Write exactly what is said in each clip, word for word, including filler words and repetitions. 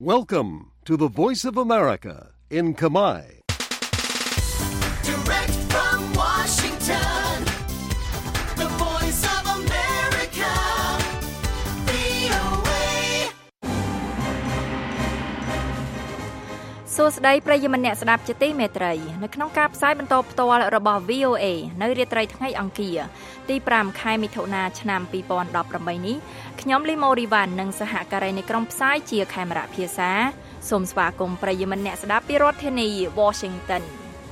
Welcome to the Voice of America in Khmer. Direct from Washington, the Voice of America, វី អូ เอ សួស្តីប្រិយមិត្តអ្នកស្ដាប់ជាទីមេត្រីនៅក្នុងការផ្សាយបន្តផ្ទាល់របស់ វី អូ เอ នៅរាត្រីថ្ងៃអង្គារទីប្រាំខែមិថុនាឆ្នាំពីរពាន់ដប់ប្រាំបីនេះខ្ញុំលីម៉ូរីវ៉ាន់និងសហការីនៃក្រុមផ្សាយជាខេមរៈភាសាសូមស្វាគមន៍ប្រិយមិត្តអ្នកស្ដាប់ពីរដ្ឋធានី Washington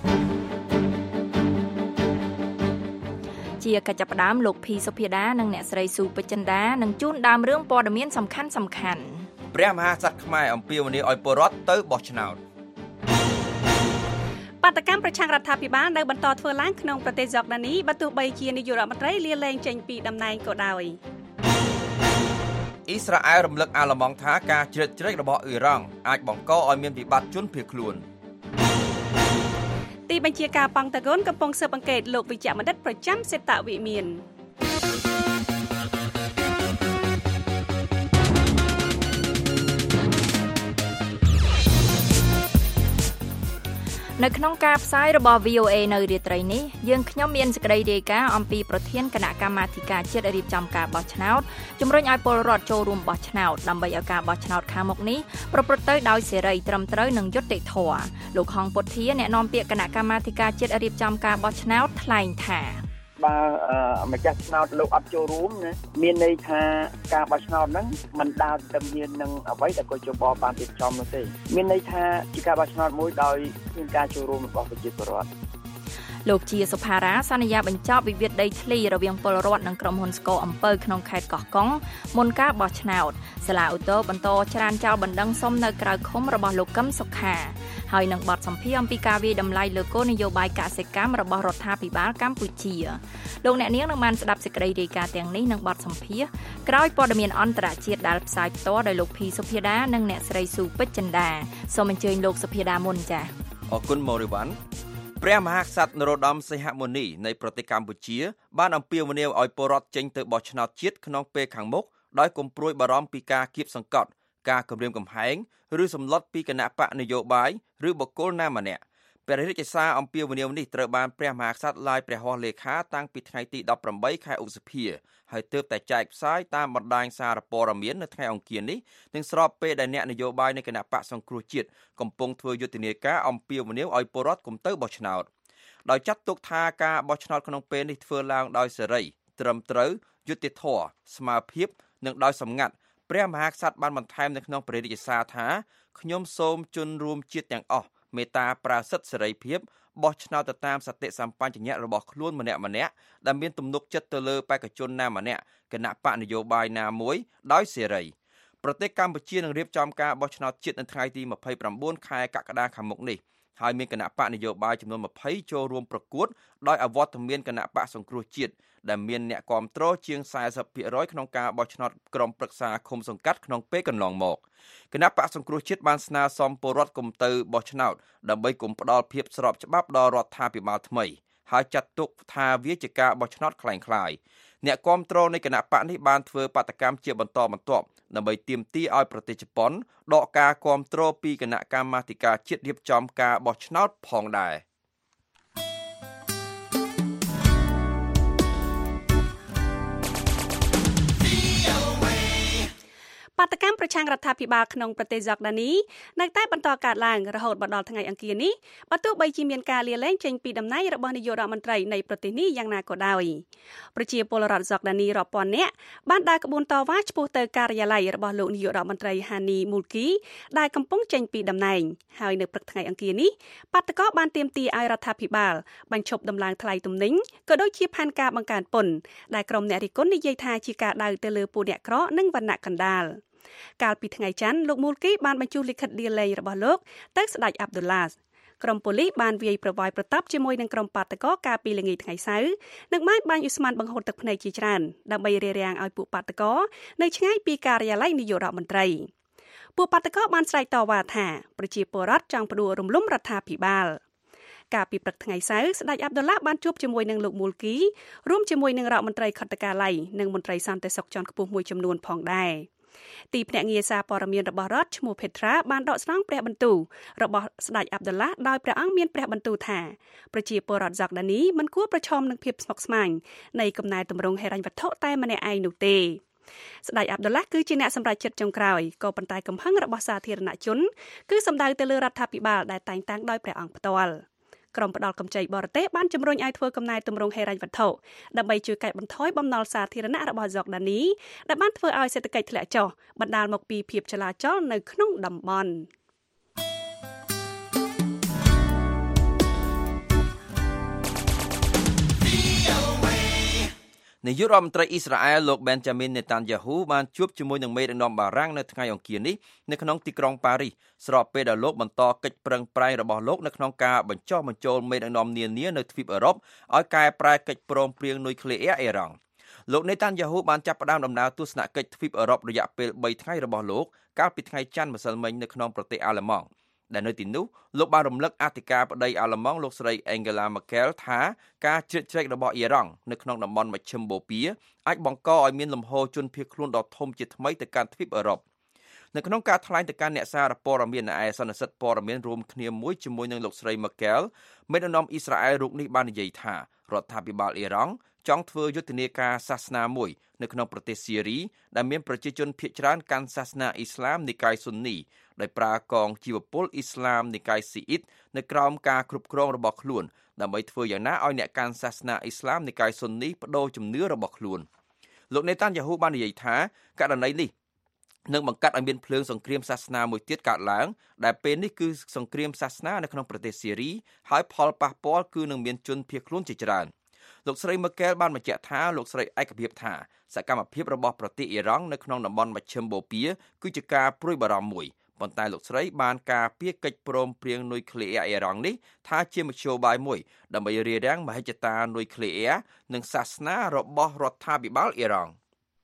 ជាកិច្ចផ្ដើមលោកភីសុភាដានិងអ្នកស្រីស៊ូពេជ្រចិន្តានឹងជូនដើមរឿងព័ត៌មានសំខាន់សំខាន់ព្រះមហាក្សត្រខ្មែរអំពាវនាវឲ្យពលរដ្ឋទៅបោះឆ្នោតបាតកម្មប្រឆាំងរដ្ឋាភិបាលនៅបន្តធ្វើឡើងក្នុងប្រទេសយ៉ូដានីបើទោះបីជានាយករដ្ឋមន្ត្រីលាលែងចេញពីតំណែងក៏ដោយអ៊ីស្រាអែលរំលឹកអាល្លឺម៉ង់ថាការជ្រៀតជ្រែករបស់អ៊ីរ៉ង់អាចបង្កឲ្យមានវិបត្តិជនភៀសខ្លួនទីបញ្ជាការប៉ង់តាហ្គនកំពុងស៊ើបអង្កេតលោកវិជ្ជបណ្ឌិតប្រចាំសេតវិមាននៅក្នុងការផ្សាយរបស់ វី អូ เอ នៅរាត្រីនេះយើងខ្ញុំមានសេចក្តីរាយការណ៍អំពីប្រធានគណៈកម្មាធិការជាតិរៀបចំការបោះឆ្នោតជំរុញឲ្យពលរដ្ឋចូលរួមបោះឆ្នោតដើម្បីឲ្យការបោះឆ្នោតខាងមុខនេះប្រព្រឹត្តទៅដោយសេរីត្រឹមត្រូវនិងយុត្តិធម៌លោកហងពុធាអ្នកនាំពាក្យគណៈកម្មាធិការជាតិរៀបចំការបោះឆ្នោតថ្លែងថាបើម្ចាស់ឆ្នោតលោកអត់ចូលរួមណាមានន័យថាការបោះឆ្នោតហ្នឹងមិនដើរទៅមាននឹងអ្វីដែលកោជបបានរៀបចំនោះទេមានន័យថាជាការបោះឆ្នោតមួយដោយមានការចូលរួមរបស់ប្រជាពលរដ្ឋលោកជាសុផារ៉ាសន្យាបញ្ចប់វិវាទដីធ្លីរវាងពលរដ្ឋនិងក្រុមហ៊ុនស្គរអំពៅក្នុងខេត្តកោះកុងមុនការបោះឆ្នោតសាលាឧទ្ធរបន្តច្រានចោលបណ្ដឹងសុំនៅក្រៅឃុំរបស់លោកកឹមសុខាហើយនឹងបទសម្ភាសន៍អំពីការវាយតម្លៃលើគោលនយោបាយកសិកម្មរបស់រដ្ឋាភិបាលកម្ពុជាលោកអ្នកនាងនឹងបានស្ដាប់សេចក្តីរាយការណ៍ទាំងនេះនិងបទសម្ភាសន៍ក្រោយព័ត៌មានអន្តរជាតិដែលផ្សាយផ្ទាល់ដោយលោកភីសុភាដានិងអ្នកស្រីស៊ូពេជ្រចិន្តាសូមអញ្ជើញលោកសុភាដាមុនចា៎អរគុណម៉ូរីវ៉ាន់ព្រះមហាក្សត្រនរោត្តមសីហមុនីនៃប្រទេសកម្ពុជាបានអំពាវនាវឲ្យពលរដ្ឋចេញទៅបោះឆ្នោតជាតិក្នុងពេលខាងមុខដោយកុំព្រួយបារម្ភពីការគៀបសង្កត់ការគំរាមកំហែងឬសម្លុតពីគណៈបកនយោបាយឬបុគ្គលណាម្នាក់ព្រះរាជសារអំពាវនាវនេះត្រូវបានព្រះមហាក្សត្រឡាយព្រះហស្ថលេខាតាំងពីថ្ងៃទីដប់ប្រាំបីខែឧសភាហើយទើបតែចែកផ្សាយតាមបណ្ដាញសារព័ត៌មាននៅថ្ងៃអង្គារនេះនឹងស្របពេលដែលអ្នកនយោបាយនៃគណៈបកសង្គ្រោះជាតិកំពុងធ្វើយុទ្ធនាការអំពាវនាវឲ្យពលរដ្ឋកុំទៅបោះឆ្នោតដោយចាត់ទុកថាការបោះឆ្នោតក្នុងពេលនេះធ្វើឡើងដោយសេរីត្រឹមត្រូវយុត្តិធម៌ស្មើភាពនិងដោយសម្ងាត់ព្រះមហាក្សត្របានបន្ថែមនៅក្នុងព្រះរាជសារថាខ្ញុំសូមជន់រួមជាតិទាំងអស់មេត្តាប្រើសិទ្ធិសេរីភាពបោះឆ្នោតទៅតាមសតិសម្បញ្ញៈរបស់ខ្លួនម្នាក់ម្នាក់ដែលមានទំនុកចិត្តទៅលើបេក្ខជនណាម្នាក់គណៈបកនយោបាយណាមួយដោយសេរីប្រទេសកម្ពុជានឹងរៀបចំការបោះឆ្នោតជាតិនៅថ្ងៃទីម្ភៃប្រាំបួនខែកក្កដាខាងមុខនេះហើយមានគណៈបកនយោបាយចំនួនម្ភៃចូលរួមប្រកួតដោយអវត្តមានគណៈបកសង្គ្រោះជាតិដែលមានអ្នកគាំទ្រជាង សែសិបភាគរយ ក្នុងការបោះឆ្នោតក្រុមប្រឹក្សាឃុំសង្កាត់ក្នុងពេលកន្លងមកគណៈបកសង្គ្រោះជាតិបានស្នើសុំពលរដ្ឋកុំទៅបោះឆ្នោតដើម្បីកុំផ្ដល់ភាពស្របច្បាប់ដល់រដ្ឋាភិបាលថ្មីហើយចាត់ទុកថាវាជាការបោះឆ្នោតคล้ายៗអ្នកគាំទ្រនៃគណៈបកនេះបានធ្វើបាតកម្មជាបន្តបន្ទាប់ដើម្បីទាមទារឲ្យប្រទេសជប៉ុនដកការគាំទ្រពីគណៈកម្មាធិការជាតិរៀបចំការបោះឆ្នោតផងដែរបាតកម្មប្រឆាំងរដ្ឋាភិបាលក្នុងប្រទេសយ៉ូដានីនៅតែបន្តកើតឡើងរហូតមកដល់ថ្ងៃអង្គារនេះបើទោះបីជាមានការលាលែងចេញពីតំណែងរបស់នាយករដ្ឋមន្ត្រីនៃប្រទេសនេះយ៉ាងណាក៏ដោយប្រជាពលរដ្ឋយ៉ូដានីរាប់ពាន់នាក់បានដើរក្បួនតវ៉ាឆ្ពោះទៅការិយាល័យរបស់លោកនាយករដ្ឋមន្ត្រីហានីមូលគីដែលកំពុងចេញពីតំណែងហើយនៅព្រឹកថ្ងៃអង្គារនេះបាតកោបានទាមទារឲ្យរដ្ឋាភិបាលបញ្ឈប់ដំឡើងថ្លៃទំនិញក៏ដូចជាផែនការបង្កើនពន្ធដែលក្រុមអ្នករិះគន់និយាយថាជាការដៅទៅលើពួកអ្នកក្រនិងវណ្ណៈកណ្ដាលកាលពីថ្ងៃច័ន្ទលោកមូលគីបានបញ្ជូនលិខិតលាលែងរបស់លោកទៅស្ដេចអាប់ឌុលឡាសក្រុមប៉ូលីសបានវាយប្រវាយប្រតាប់ជាមួយនឹងក្រុមបាតកោកាលពីល្ងាចថ្ងៃសៅរ៍និងបានបាញ់ឧស្ម័នបង្ហូរទឹកភ្នែកជាច្រើនដើម្បីរារាំងឲ្យពួកបាតកោនៅឆ្ងាយពីការិយាល័យនាយករដ្ឋមន្ត្រីពួកបាតកោបានស្រែកតវ៉ាថាប្រជាពលរដ្ឋចង់ផ្ដួលរំលំរដ្ឋាភិបាលកាលពីព្រឹកថ្ងៃសៅរ៍ស្ដេចអាប់ឌុលឡាបានជួបជាមួយនឹងលោកមូលគីរួមជាមួយនឹងរដ្ឋមន្ត្រីខុទ្ទកាល័យនិងមន្ត្រីសន្តិសុខជាន់ខ្ពស់មួយចំនួនផងដែរទីភ្នាក់ងារសារព័ត៌មានរបស់រដ្ឋឈ្មោះ Petra បានដកស្រង់ព្រះបន្ទូលរបស់ស្ដេចអាប់ឌុលឡាដោយព្រះអង្គមានព្រះបន្ទូលថាប្រជាពលរដ្ឋហ្សាក់ដានីមិនគួរប្រឈមនឹងភាពស្មុគស្មាញនៃកំណែទម្រង់ហិរញ្ញវត្ថុតែម្នាក់ឯងនោះទេស្ដេចអាប់ឌុលឡាគឺជាអ្នកសម្រេចចិត្តចុងក្រោយក៏ប៉ុន្តែកំហឹងរបស់សាធារណជនគឺសំដៅទៅលើរដ្ឋាភិបាលដែលតែងតាំងដោយព្រះអង្គផ្ទាល់ក្រុមផ្ដាល់កម្ចីបរទេសបានជំរុញឲ្យធ្វើកំណែទម្រង់ហិរញ្ញវត្ថុដើម្បីជួយកាត់បន្ថយបំណុលសាធារណៈរបស់ហ្សាក់ដានីដែលបានធ្វើឲ្យសេដ្ឋកិច្ចធ្លាក់ចុះបណ្ដាលមកពីភាពចលាចលនៅក្នុងតំបន់នាយករដ្ឋមន្ត្រីអ៊ីស្រាអែលលោក Benjamin Netanyahu បានជួបជាមួយនឹងមេដឹកនាំបារាំងនៅថ្ងៃអង្គារនេះនៅក្នុងទីក្រុងប៉ារីសស្របពេលដែលលោកបន្តកិច្ចប្រឹងប្រែងរបស់លោកនៅក្នុងការបញ្ចុះបញ្ចូលមេដឹកនាំនានានៅទ្វីបអឺរ៉ុបឲ្យកែប្រែកិច្ចព្រមព្រៀងនុយក្លេអ៊ែរអ៊ីរ៉ង់លោក Netanyahu បានចាប់ផ្ដើមដំណើរទស្សនកិច្ចទ្វីបអឺរ៉ុបរយៈពេលបីថ្ងៃរបស់លោកកាលពីថ្ងៃច័ន្ទម្សិលមិញនៅក្នុងប្រទេសអាល្លឺម៉ង់ដែលនៅទីនោះលោកបានរំលឹកអធិការបតីអាល្លឺម៉ង់លោកស្រី Angela Merkel ថាការជ្រៀតជ្រែករបស់អ៊ីរ៉ង់នៅក្នុងតំបន់មជ្ឈិមបូព៌ាអាចបង្កឲ្យមានលំហូរជនភៀសខ្លួនដ៏ធំជាថ្មីទៅកាន់ទ្វីបអឺរ៉ុបនៅក្នុងការថ្លែងទៅកាន់អ្នកសារព័ត៌មានឯសន្និសីទព័ត៌មានរួមគ្នាមួយជាមួយនឹងលោកស្រី Merkel មេដឹកនាំអ៊ីស្រាអែលរូបនេះបាននិយាយថារដ្ឋាភិបាលអ៊ីរ៉ង់ចង់ធ្វើយុទ្ធនាការសាសនាមួយនៅក្នុងប្រទេសស៊ីរីដែលមានប្រជាជនភាគច្រើនកាន់សាសនាអ៊ីស្លាមនិកាយស៊ុននីដោយប្រើកងជីវពលអ៊ីស្លាមនិកាយស៊ីអ៊ីតនៅក្រោមការគ្រប់គ្រងរបស់ខ្លួនដើម្បីធ្វើយ៉ាងណាឲ្យអ្នកកាន់សាសនាអ៊ីស្លាមនិកាយស៊ុននីបដូរជំនឿរបស់ខ្លួនលោកនេតានយ៉ាហ៊ូបាននិយាយថាករណីនេះនឹងបង្កើតឲ្យមានភ្លើងសង្គ្រាមសាសនាមួយទៀតកើតឡើងដែលពេលនេះគឺសង្គ្រាមសាសនានៅក្នុងប្រទេសស៊ីរីហើយផលប៉ះពាល់គឺនឹងមានជនភៀសខ្លួនជាច្រើនលោកស្រី Merkel បានបញ្ជាក់ថាលោកស្រីឯកភាពថាសកម្មភាពរបស់ប្រទេសអ៊ីរ៉ង់នៅក្នុងតំបន់មជ្ឈិមបូព៌ាគឺជាការព្រួយបារម្ភមួយប៉ុន្តែលោកស្រីបានការពារកិច្ចព្រមព្រៀងនុយក្លេអ៊ែរអ៊ីរ៉ង់នេះថាជាមធ្យោបាយមួយដើម្បីរារាំងមហិច្ឆតានុយក្លេអ៊ែរនិងសាសនារបស់រដ្ឋាភិបាលអ៊ីរ៉ង់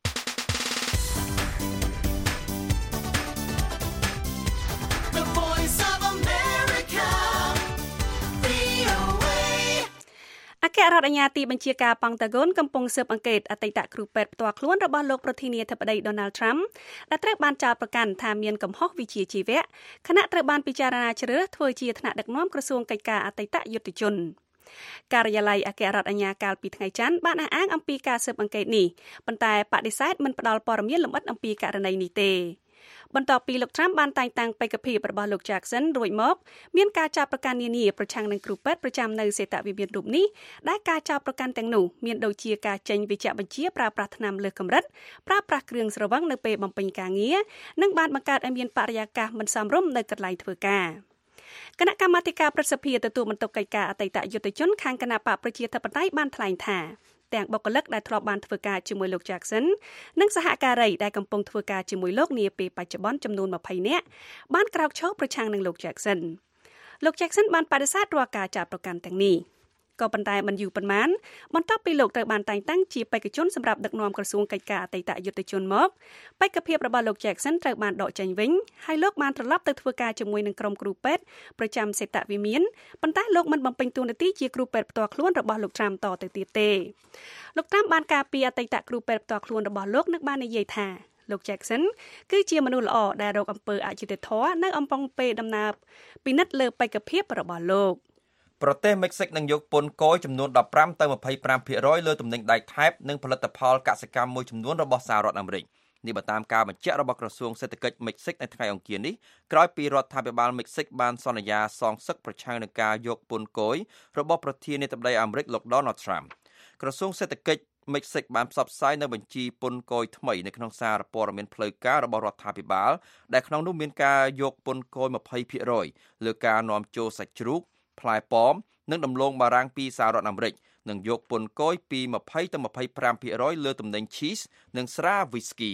អគ្គរដ្ឋអាជ្ញាទីបញ្ជាការប៉ង់តាហ្គនកំពុងស៊ើបអង្កេតអតីតគ្រូពេទ្យផ្ទាល់ខ្លួនរបស់លោកប្រធានាធិបតី Donald Trump ដែលត្រូវបានចោទប្រកាន់ថាមានកំហុសវិជ្ជាជីវៈខណៈត្រូវបានពិចារណាជ្រើសរើសធ្វើជាថ្នាក់ដឹកនាំក្រសួងកិច្ចការអតីតយុទ្ធជនការិយាល័យអគ្គរដ្ឋអាជ្ញាកាលពីថ្ងៃច័ន្ទបានអះអាងអំពីការស៊ើបអង្កេតនេះប៉ុន្តែបដិសេធមិនផ្ដល់ព័ត៌មានលម្អិតអំពីករណីនេះទេបន្ទាប់ពីលោក Trump បានតែងតាំងបេក្ខភាពរបស់លោក Jackson រួចមកមានការចាប់ប្រកាន់នានាប្រឆាំងនឹងគ្រូពេទ្យប្រចាំនៅសេតវិមានរូបនេះដែលការចាប់ប្រកាន់ទាំងនោះមានដូចជាការចេញវិជ្ជាបញ្ជាប្រើប្រាស់ថ្នាំលើសកម្រិតប្រើប្រាស់គ្រឿងស្រវឹងនៅពេលបំពេញការងារនិងបានបង្កើតឲ្យមានបរិយាកាសមិនសមរម្យនៅកន្លែងធ្វើការគណៈកម្មាធិការព្រឹទ្ធសភាទទួលបន្ទុកកិច្ចការអតីតយុទ្ធជនខាងគណៈបកប្រជាធិបតេយ្យបានថ្លែងថាទាំងបុគ្គលិកដែលធ្លាប់បានធ្វើការជាមួយលោក Jackson និងសហការីដែលកំពុងធ្វើការជាមួយលោកនាពេលបច្ចុប្បន្នចំនួនម្ភៃនាក់បានក្រោកឈរប្រឆាំងនឹងលោក Jackson លោក Jackson បានបដិសេធរាល់ការចាប់ប្រកាន់ទាំងនេះក៏ប៉ុន្តែមិនយូរប៉ុន្មានបន្ទាប់ពីលោកត្រូវបានតែងតាំងជាបេក្ខជនសម្រាប់ដឹកនាំក្រសួងកិច្ចការអតីតយុទ្ធជនមកបេក្ខភាពរបស់លោក Jackson ត្រូវបានដកចេញវិញហើយលោកបានត្រឡប់ទៅធ្វើការជាមួយនឹងក្រុមគ្រូពេទ្យប្រចាំសេតវិមានប៉ុន្តែលោកមិនបំពេញតួនាទីជាគ្រូពេទ្យផ្ទាល់ខ្លួនរបស់លោក Trump តទៅទៀតទេលោក Trump បានការពារអតីតគ្រូពេទ្យផ្ទាល់ខ្លួនរបស់លោកនិងបាននិយាយថាលោក Jackson គឺជាមនុស្សល្អដែលរកអំពើអយុត្តិធម៌នៅអំឡុងពេលដំណើរពិនិត្យលើបេក្ខភាពរបស់លោកប្រទេសមិចស៊ិកនឹងយកពន្ធគយចំនួនដប់ប្រាំទៅម្ភៃប្រាំភាគរយលើទំនិញដែកថែបនិងផលិតផលកសិកម្មមួយចំនួនរបស់សហរដ្ឋអាមេរិកនេះបើតាមការបញ្ជាក់របស់ក្រសួងសេដ្ឋកិច្ចមិចស៊ិកនៅថ្ងៃអង្គារនេះក្រោយពីរដ្ឋាភិបាលមិចស៊ិកបានសន្យាសងសឹកប្រឆាំងនឹងការយកពន្ធគយរបស់ប្រធានាធិបតីអាមេរិកលោក Donald Trump ក្រសួងសេដ្ឋកិច្ចមិចស៊ិកបានផ្សព្វផ្សាយនៅបញ្ជីពន្ធគយថ្មីនៅក្នុងសារព័ត៌មានផ្លូវការរបស់រដ្ឋាភិបាលដែលក្នុងនោះមានការយកពន្ធគយម្ភៃភាគរយលើការនាំចូលសាច់ជ្រូកផ្លែប៉ោមនិងដំឡូងបារាំងពីសហរដ្ឋអាមេរិកនិងយកពន្ធគយពីម្ភៃទៅម្ភៃប្រាំភាគរយលើទំនិញ cheese និងស្រា whisky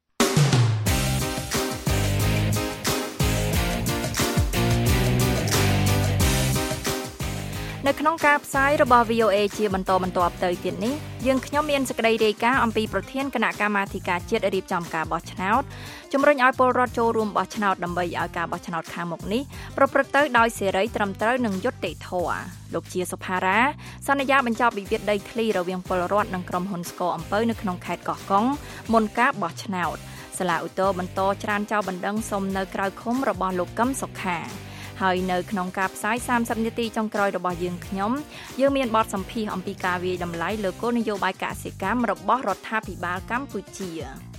នៅក្នុងការផ្សាយរបស់ វី អូ អេ ជាបន្តបន្ទាប់ទៅទៀតនេះយើងខ្ញុំមានសេចក្តីរាយការណ៍អំពីប្រធានគណៈកម្មាធិការជាតិរៀបចំការបោះឆ្នោតជំរុញឲ្យពលរដ្ឋចូលរួមបោះឆ្នោតដើម្បីឲ្យការបោះឆ្នោតខាងមុខនេះប្រព្រឹត្តទៅដោយសេរីត្រឹមត្រូវនិងយុត្តិធម៌លោកជាសុផារ៉ាសន្យាបញ្ចប់វិវាទដីធ្លីរវាងពលរដ្ឋនិងក្រុមហ៊ុនស្ករអំពៅនៅក្នុងខេត្តកោះកុងមុនការបោះឆ្នោតសាលាឧទ្ធរបន្តច្រានចោលបណ្ដឹងសុំនៅក្រៅឃុំរបស់លោកកឹមសុខាហើយនៅក្នុងការផ្សាយសាមសិបនាទីចុងក្រោយរបស់យើងខ្ញុំយើងមានបទសម្ភាសន៍អំពីការវាយតម្លៃលើគោលនយោបាយកសិកម្មរបស់រដ្ឋាភិបាលកម្ពុជា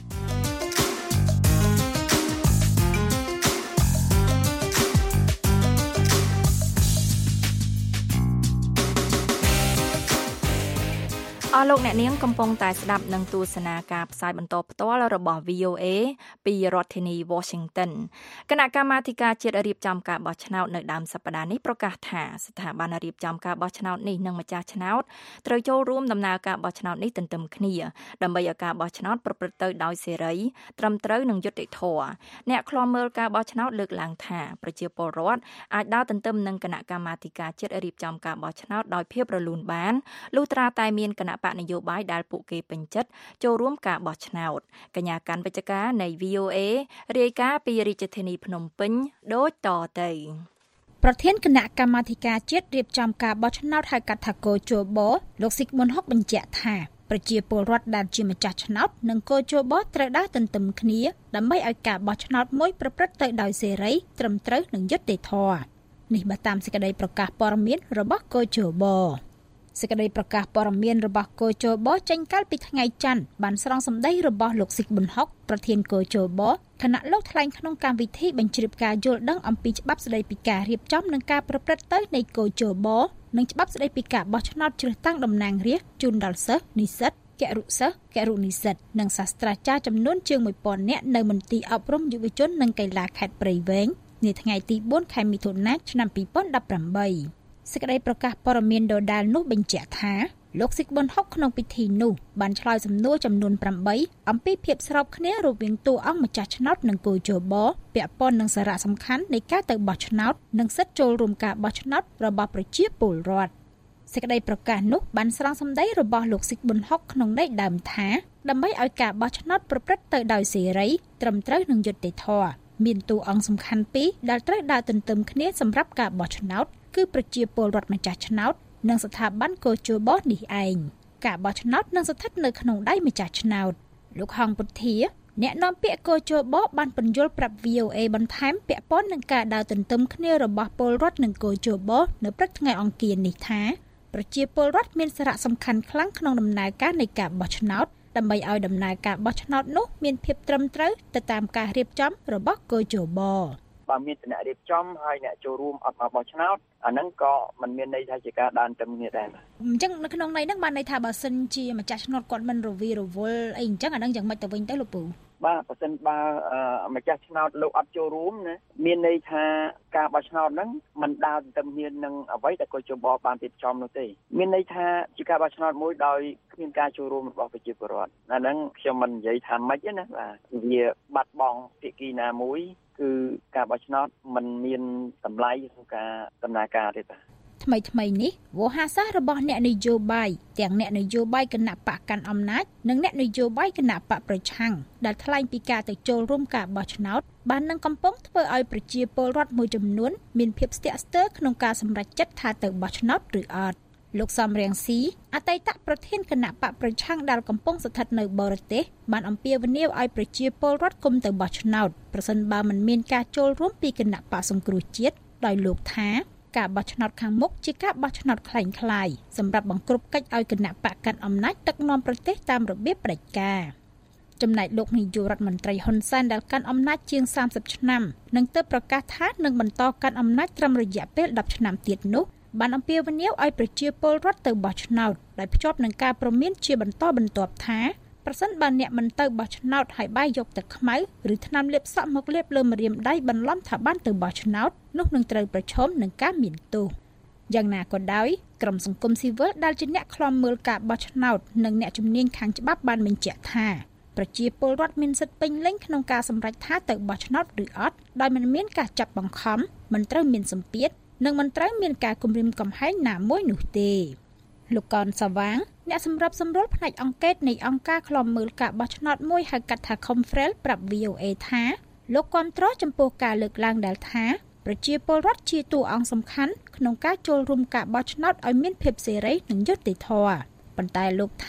អស់លោកអ្នកនាងកំពុងតែស្ដាប់នឹងទស្សនាការផ្សាយបន្តផ្ទាល់របស់ វី អូ เอ ពីរដ្ឋធានី Washington គណៈកម្មាធិការជាតិរៀបចំការបោះឆ្នោតនៅដើមសប្តាហ៍នេះប្រកាសថាស្ថាប័នរៀបចំការបោះឆ្នោតនេះនិងម្ចាស់ឆ្នោតត្រូវចូលរួមដំណើរការបោះឆ្នោតនេះទន្ទឹមគ្នាដើម្បីឲ្យការបោះឆ្នោតប្រព្រឹត្តទៅដោយសេរីត្រឹមត្រូវនិងយុត្តិធម៌អ្នកឃ្លាំមើលការបោះឆ្នោតលើកឡើងថាប្រជាពលរដ្ឋអាចដើរទន្ទឹមនឹងគណៈកម្មាធិការជាតិរៀបចំការបោះឆ្នោតដោយភាពរលូនបានលុះត្រាតែមានគណៈបកនយោបាយដែលពួកគេពេញចិត្តចូលរួមការបោះឆ្នោតកញ្ញាកាន់វិជ្ជការនៃ វី អូ เอ រាយការណ៍ពីរាជធានីភ្នំពេញដូចតទៅប្រធានគណៈកម្មាធិការជាតិរៀបចំការបោះឆ្នោតហៅកាត់ថាកោជបលោកស៊ីកមុនហុកបញ្ជាក់ថាប្រជាពលរដ្ឋដែលជាម្ចាស់ឆ្នោតនិងកោជបត្រូវដើរទន្ទឹមគ្នាដើម្បីឲ្យការបោះឆ្នោតមួយប្រព្រឹត្តទៅដោយសេរីត្រឹមត្រូវនិងយុត្តិធម៌នេះបើតាមសេចក្តីប្រកាសព័ត៌មានរបស់កោជបសេចក្តីប្រកាសព័ត៌មានរបស់កោជបចេញកាលពីថ្ងៃច័ន្ទបានស្រង់សម្ដីរបស់លោកស៊ីកប៊ុនហុកប្រធានកោជបខណៈលោកថ្លែងក្នុងកម្មវិធីបញ្ជ្រាបការយល់ដឹងអំពីច្បាប់ស្តីពីការរៀបចំនិងការប្រព្រឹត្តទៅនៃកោជបនិងច្បាប់ស្តីពីការបោះឆ្នោតជ្រើសតាំងតំណាងរាស្ត្រជូនដល់សិស្សនិស្សិតគរុសិស្សគរុនិស្សិតនិងសាស្ត្រាចារ្យចំនួនជាងមួយពាន់នាក់នៅមន្ទីរអប់រំយុវជននិងកីឡាខេត្តព្រៃវែងនាថ្ងៃទីបួនខែមិថុនាឆ្នាំពីរពាន់ដប់ប្រាំបីសេចក្តីប្រកាសព័ត៌មានដដែលនោះបញ្ជាក់ថាលោកស៊ីកប៊ុនហុកក្នុងពិធីនោះបានឆ្លើយសំណួរចំនួនប្រាំបីអំពីភាពស្របគ្នារវាងតួអង្គម្ចាស់ឆ្នោតនិងកោជបពាក់ព័ន្ធនឹងសារៈសំខាន់នៃការទៅបោះឆ្នោតនិងសិទ្ធិចូលរួមការបោះឆ្នោតរបស់ប្រជាពលរដ្ឋសេចក្តីប្រកាសនោះបានស្រង់សម្ដីរបស់លោកស៊ីកប៊ុនហុកក្នុងន័យដើមថាដើម្បីឲ្យការបោះឆ្នោតប្រព្រឹត្តទៅដោយសេរីត្រឹមត្រូវនិងយុត្តិធម៌មានតួអង្គសំខាន់ពីរដែលត្រូវដើរទន្ទឹមគ្នាសម្រាប់ការបោះឆ្នោតគឺប្រជាពលរដ្ឋម្ចាស់ឆ្នោតនិងស្ថាប័នកោជបនេះឯងការបោះឆ្នោតនឹងស្ថិតនៅក្នុងដៃម្ចាស់ឆ្នោតលោកហងពុធាអ្នកនាំពាក្យកោជបបានពន្យល់ប្រាប់ វី អូ เอ បន្ថែមពាក់ព័ន្ធនឹងការដើរទន្ទឹមគ្នារបស់ពលរដ្ឋនិងកោជបនៅព្រឹកថ្ងៃអង្គារនេះថាប្រជាពលរដ្ឋមានសារៈសំខាន់ខ្លាំងក្នុងដំណើរការនៃការបោះឆ្នោតដើម្បីឲ្យដំណើរការបោះឆ្នោតនោះមានភាពត្រឹមត្រូវទៅតាមការរៀបចំរបស់កោជបបើមានអ្នករៀបចំហើយអ្នកចូលរួមអត់មកបោះឆ្នោតអាហ្នឹងក៏មិនមានន័យថាជាការដើរទៅគ្នាដែរអញ្ចឹងនៅក្នុងន័យហ្នឹងបានន័យថាបើសិនជាម្ចាស់ឆ្នោតគាត់មិនរវីរវល់អីអញ្ចឹងអាហ្នឹងយ៉ាងម៉េចទៅវិញទៅលោកពូបាទបើសិនបើម្ចាស់ឆ្នោតលោកអត់ចូលរួមណាមានន័យថាការបោះឆ្នោតហ្នឹងមិនដើរទៅគ្នានឹងអ្វីដែលកោជបបានរៀបចំនោះទេមានន័យថាជាការបោះឆ្នោតមួយដោយគ្មានការចូលរួមរបស់ប្រជាពលរដ្ឋអាហ្នឹងខ្ញុំមិននិយាយថាម៉េចទេណាបាទវាបាត់បង់ភាគីណាមួយគឺការបោះឆ្នោតมันមានតម្លៃក្នុងការដំណើរការទេបាទថ្មីថ្មីនេះវោហារសាស្ត្ររបស់អ្នកនយោបាយទាំងអ្នកនយោបាយគណៈបកកាន់អំណាចនិងអ្នកនយោបាយគណៈបកប្រឆាំងដែលថ្លែងពីការទៅចូលរួមការបោះឆ្នោតបាននឹងកំពុងធ្វើឲ្យប្រជាពលរដ្ឋមួយចំនួនមានភាពស្ទាក់ស្ទើរក្នុងការសម្រេចចិត្តថាទៅបោះឆ្នោតឬអត់លោកសំរៀងស៊ីអតីតប្រធានគណៈបកប្រឆាំងដែលកំពុងស្ថិតនៅបរទេសបានអំពាវនាវឲ្យប្រជាពលរដ្ឋគុំទៅបោះឆ្នោតប្រសិនបើមិនមានការចូលរួមពីគណៈបកសង្គ្រោះជាតិដោយលោកថាការបោះឆ្នោតខាងមុខជាការបោះឆ្នោតคล้ายៗសម្រាប់បង្ក្រប់កិច្ចឲ្យគណៈបកកាន់អំណាចដឹកនាំប្រទេសតាមរបៀបផ្ដាច់ការចំណែកលោកនាយករដ្ឋមន្ត្រីហ៊ុនសែនដែលកាន់អំណាចជាងសាមសិបឆ្នាំនឹងទៅប្រកាសថានឹងបន្តកាន់អំណាចត្រឹមរយៈពេលដប់ឆ្នាំទៀតនោះបានអំពាវនាវឲ្យប្រជាពលរដ្ឋទៅបោះឆ្នោតដោយភ្ជាប់នឹងការព្រមានជាបន្តបន្ទាប់ថាប្រសិនបើអ្នកមិនទៅបោះឆ្នោតហើយបាយយកទឹកខ្មៅឬថ្នាំលាបសក់មកលាបលើម្រាមដៃបន្លំថាបានទៅបោះឆ្នោតនោះនឹងត្រូវប្រឈមនឹងការមានទោសយ៉ាងណាក៏ដោយក្រុមសង្គមស៊ីវិលដែលជាអ្នកឃ្លាំមើលការបោះឆ្នោតនិងអ្នកជំនាញខាងច្បាប់បានបញ្ជាក់ថាប្រជាពលរដ្ឋមានសិទ្ធិពេញលេញក្នុងការសម្រេចថាទៅបោះឆ្នោតឬអត់ដោយមិនមានការចាប់បង្ខំមិនត្រូវមានសម្ពាធនិងមិនត្រូវមានការគំរាមកំហែងណាមួយនោះទេលោកកនសាវាងអ្នកសម្របសម្រួលផ្នែកអង្កេតនៃអង្គការឃ្លាំមើលការបោះឆ្នោតមួយហៅកាត់ថា Confrel ប្រាប់ វី អូ เอ ថាលោកគាំទ្រចំពោះការលើកឡើងដែលថាប្រជាពលរដ្ឋជាតួអង្គសំខាន់ក្នុងការចូលរួមការបោះឆ្នោតឲ្យមានភាពសេរីនិងយុត្តិធម៌ប៉ុន្តែលោកថា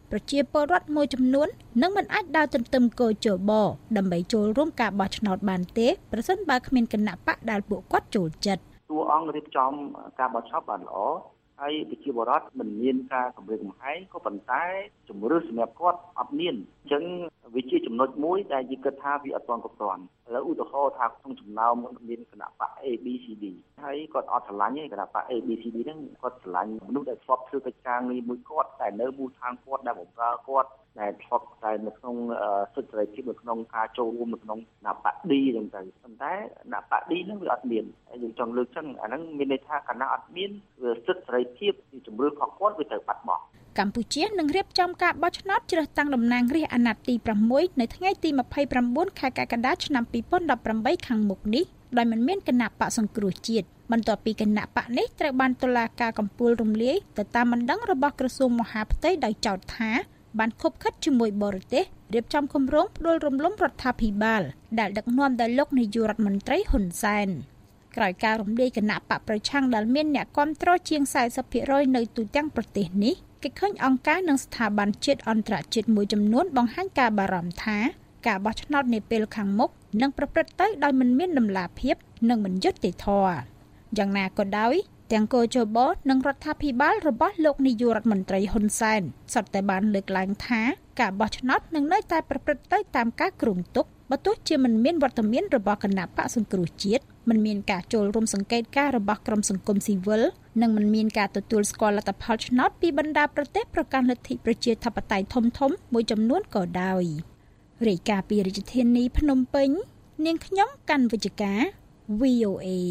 ប្រជាពលរដ្ឋមួយចំនួននឹងមិនអាចដើរទន្ទឹមគោជបដើម្បីចូលរួមការបោះឆ្នោតបានទេប្រសិនបើគ្មានគណៈបកដែលពួកគាត់ចូលចិត្តតួអង្គរៀបចំការបោះឆ្នោតបានល្អហើយប្រជាពលរដ្ឋមិនមានការគម្រាមកំហែងក៏ប៉ុន្តែជំរឿនសម្រាប់គាត់អត់មានអញ្ចឹងវាជាចំណុចមួយដែលយើងគិតថាវាអត់ទាន់គ្រប់គ្រាន់ឥឡូវឧទាហរណ៍ថាក្នុងចំណោមមានគណៈបក A B C D ហើយគាត់អត់ឆ្លាញ់ទេគណៈបក A B C D ហ្នឹងគាត់ឆ្លាញ់មនុស្សដែលធ្លាប់ធ្វើកិច្ចការងារមួយគាត់តែនៅមូលដ្ឋានគាត់ដែលបម្រើគាត់ដែលធ្លាប់តែនៅក្នុងសិទ្ធិសេរីភាពនៅក្នុងការចូលរួមនៅក្នុងគណៈបក D អញ្ចឹងទៅប៉ុន្តែគណៈបក D ហ្នឹងវាអត់មានហើយយើងចង់លើកចឹងអាហ្នឹងមានន័យថាគណៈអត់មានសិទ្ធិសេរីភាពជំរឿនរបស់គាត់វាត្រូវបាត់បង់កម្ពុជានឹងរៀបចំការបោះឆ្នោតជ្រើសតាំងតំណាងរាស្ត្រអាណត្តិទីប្រាំមួយនៅថ្ងៃទីម្ភៃប្រាំបួនខែកក្កដាឆ្នាំពីរពាន់ដប់ប្រាំបីខាងមុខនេះដោយមិនមានគណៈបកសង្គ្រោះជាតិបន្ទាប់ពីគណៈបកនេះត្រូវបានតុលាការកំពូលរំលាយទៅតាមបណ្ដឹងរបស់ក្រសួងមហាផ្ទៃដោយចោទថាបានខុបខិតជាមួយបរទេសរៀបចំគម្រោងផ្ដួលរំលំរដ្ឋាភិបាលដែលដឹកនាំដោយលោកនាយករដ្ឋមន្ត្រីហ៊ុនសែនក្រោយការរំលាយគណៈបកប្រឆាំងដែលមានអ្នកគាំទ្រជាង សែសិបភាគរយ នៅទូទាំងប្រទេសនេះគេឃើញអង្គការនិងស្ថាប័នជាតិអន្តរជាតិមួយចំនួនបង្ហាញការបារម្ភថាការបោះឆ្នោតនាពេលខាងមុខនឹងប្រព្រឹត្តទៅដោយមិនមានតម្លាភាពនិងមិនយុត្តិធម៌យ៉ាងណាក៏ដោយទាំងកោជបនិងរដ្ឋាភិបាលរបស់លោកនាយករដ្ឋមន្ត្រីហ៊ុនសែនសុទ្ធតែបានលើកឡើងថាការបោះឆ្នោតនឹងនៅតែប្រព្រឹត្តទៅតាមការគ្រោងទុកបើទោះជាមិនមានវត្តមានរបស់គណៈបកសង្គ្រោះជាតិមិនមានការចូលរួមសង្កេតការណ៍របស់ក្រុមសង្គមស៊ីវិលនិងមិនមានការទទួលស្គាល់លទ្ធផលឆ្នោតពីបណ្ដាប្រទេសប្រកាន់លទ្ធិប្រជាធិបតេយ្យធំៗមួយចំនួនក៏ដោយរាយការណ៍ពីរាជធានីភ្នំពេញនាងខ្ញុំកាន់វិជ្ជការ វី អូ เอ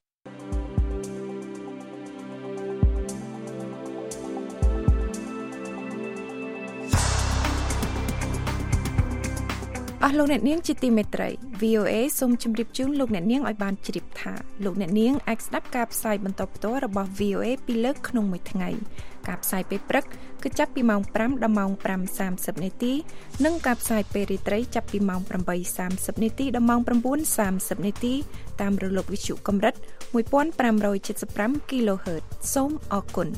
អស់លោកអ្នកនាងជាទីមេត្រី វី អូ เอ សូមជម្រាបជូនលោកអ្នកនាងឲ្យបានជ្រាបថាលោកអ្នកនាងអាចស្ដាប់ការផ្សាយបន្តផ្ទាល់របស់ វី អូ เอ ពីរលើកក្នុងមួយថ្ងៃការផ្សាយពេលព្រឹកគឺចាប់ពីម៉ោងប្រាំដល់ម៉ោងប្រាំសាមសិបនាទីនិងការផ្សាយពេលរាត្រីចាប់ពីម៉ោងប្រាំបីសាមសិបនាទីដល់ម៉ោងប្រាំបួនសាមសិបនាទីតាមរលកវិទ្យុកម្រិតមួយពាន់ប្រាំរយเจ็ดสิบห้า គីឡូហឺតซ์សូមអរគុណ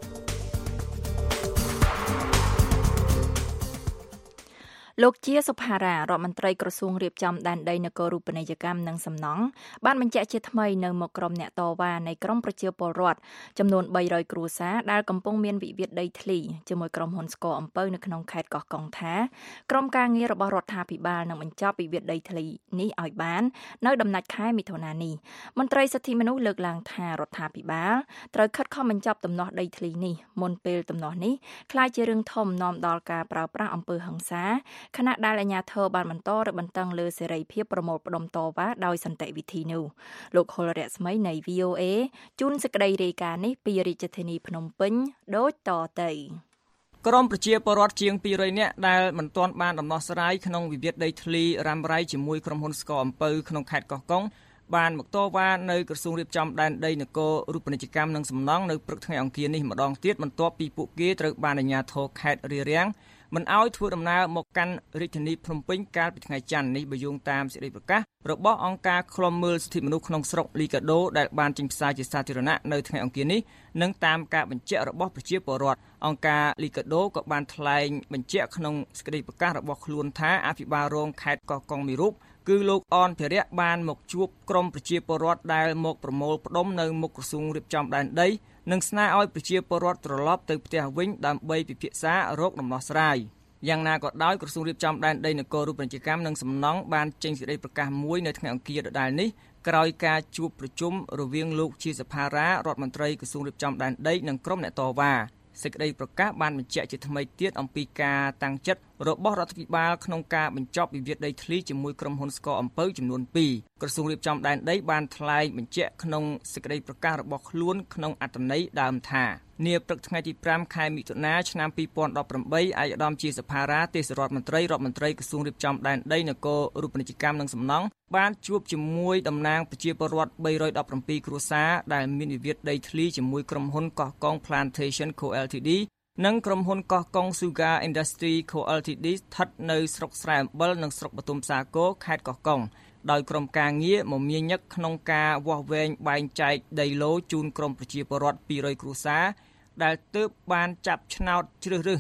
លោកជាសុផារ៉ារដ្ឋមន្ត្រីក្រសួងរៀបចំដែនដីនគររូបនីយកម្មនិងសំណង់បានបញ្ជាក់ជាថ្មីនៅមុខក្រុមអ្នកតវ៉ានៃក្រមប្រជាពលរដ្ឋចំនួនបីរយគ្រួសារដែលកំពុងមានវិវាទដីធ្លីជាមួយក្រុមហ៊ុនស្ករអំពៅនៅក្នុងខេត្តកោះកុងថាក្រុមការងាររបស់រដ្ឋាភិបាលនឹងបញ្ចប់វិវាទដីធ្លីនេះឲ្យបាននៅដំណាច់ខែមិថុនានេះមន្ត្រីសិទ្ធិមនុស្សលើកឡើងថារដ្ឋាភិបាលត្រូវខិតខំបញ្ចប់ដំណោះដីធ្លីនេះមុនពេលដំណោះនេះក្លាយជារឿងធំនាំដល់ការប្រើប្រាស់អំពើហិង្សាខណៈដែលអាជ្ញាធរបានបន្តរឹតបន្តឹងលើសេរីភាពប្រមូលផ្តុំតវ៉ាដោយសន្តិវិធីនោះលោកហុលរស្មីនៃ វី អូ เอ ជួនសេចក្តីរាយការណ៍នេះពីរាជធានីភ្នំពេញដូចតទៅក្រមប្រជាពលរដ្ឋជាងពីរយនាក់ដែលមិនទាន់បានដំណោះស្រាយក្នុងវិវាទដីធ្លីរ៉ាំរ៉ៃជាមួយក្រុមហ៊ុនស្ករអំពៅក្នុងខេត្តកោះកុងបានមកតវ៉ានៅក្រសួងរៀបចំដែនដីនគររូបនីយកម្មនិងសំណង់នៅព្រឹកថ្ងៃអង្គារនេះម្ដងទៀតបន្ទាប់ពីពួកគេត្រូវបានអាជ្ញាធរខេត្តរារាំងមិនអោយធ្វើដំណើរមកកាន់រាជធានីភ្នំពេញកាលពីថ្ងៃច័ន្ទនេះបើយោងតាមសេចក្តីប្រកាសរបស់អង្គការឃ្លាំមើលសិទ្ធិមនុស្សក្នុងស្រុកលីកាដូដែលបានចេញផ្សាយជាសាធារណៈនៅថ្ងៃអង្គារនេះនិងតាមការបញ្ជាក់របស់ប្រជាពលរដ្ឋអង្គការលីកាដូក៏បានថ្លែងបញ្ជាក់ក្នុងសេចក្តីប្រកាសរបស់ខ្លួនថាអភិបាលរងខេត្តកោះកុងមួយរូបគឺលោកអនភិរៈបានមកជួបក្រុមប្រជាពលរដ្ឋដែលមកប្រមូលផ្ដុំនៅមុខក្រសួងរៀបចំដែនដីនិងស្នើឲ្យប្រជាពលរដ្ឋត្រឡប់ទៅផ្ទះវិញដើម្បីពិភាក្សារកដំណោះស្រាយយ៉ាងណាក៏ដោយក្រសួងរៀបចំដែនដីនគររូបនីយកម្មនិងសំណង់បានចេញសេចក្តីប្រកាសមួយនៅថ្ងៃអង្គារដដែលនេះក្រោយការជួបប្រជុំរវាងលោកជាសភារារដ្ឋមន្ត្រីក្រសួងរៀបចំដែនដីនិងក្រុមអ្នកតវ៉ាសេចក្តីប្រកាសបានបញ្ជាក់ជាថ្មីទៀតអំពីការតាំងចិត្តរបស់រដ្ឋាភិបាលក្នុងការបញ្ចប់វិវាទដីធ្លីជាមួយក្រុមហ៊ុនស្ករអំពៅចំនួនពីរក្រសួងរៀបចំដែនដីបានថ្លែងបញ្ជាក់ក្នុងសេចក្តីប្រកាសរបស់ខ្លួនក្នុងអត្ថន័យដើមថានាព្រឹកថ្ងៃទីប្រាំខែមិថុនាឆ្នាំពីរពាន់ដប់ប្រាំបីឯកឧត្តមជាសភារាទេសរដ្ឋមន្ត្រីរដ្ឋមន្ត្រីក្រសួងរៀបចំដែនដីនគររូបនីយកម្មនិងសំណង់បានជួបជាមួយតំណាងប្រជាពលរដ្ឋបីរយដប់ប្រាំពីរគ្រួសារដែលមានវិវាទដីធ្លីជាមួយក្រុមហ៊ុនកោះកុង Plantation Co แอล ที ดี និងក្រុមហ៊ុនកោះកុង Sugar Industry Co แอล ที ดี ស្ថិតនៅស្រុកស្រែអំបិលនិងស្រុកបទុមសាគរខេត្តកោះកុងដោយក្រុមការងារមមាញឹកក្នុងការវាស់វែងបែងចែកដីឡូជូនក្រុមប្រជាពលរដ្ឋពីររយគ្រួសារដែលទើបបានចាប់ឆ្នោតជ្រើសរើស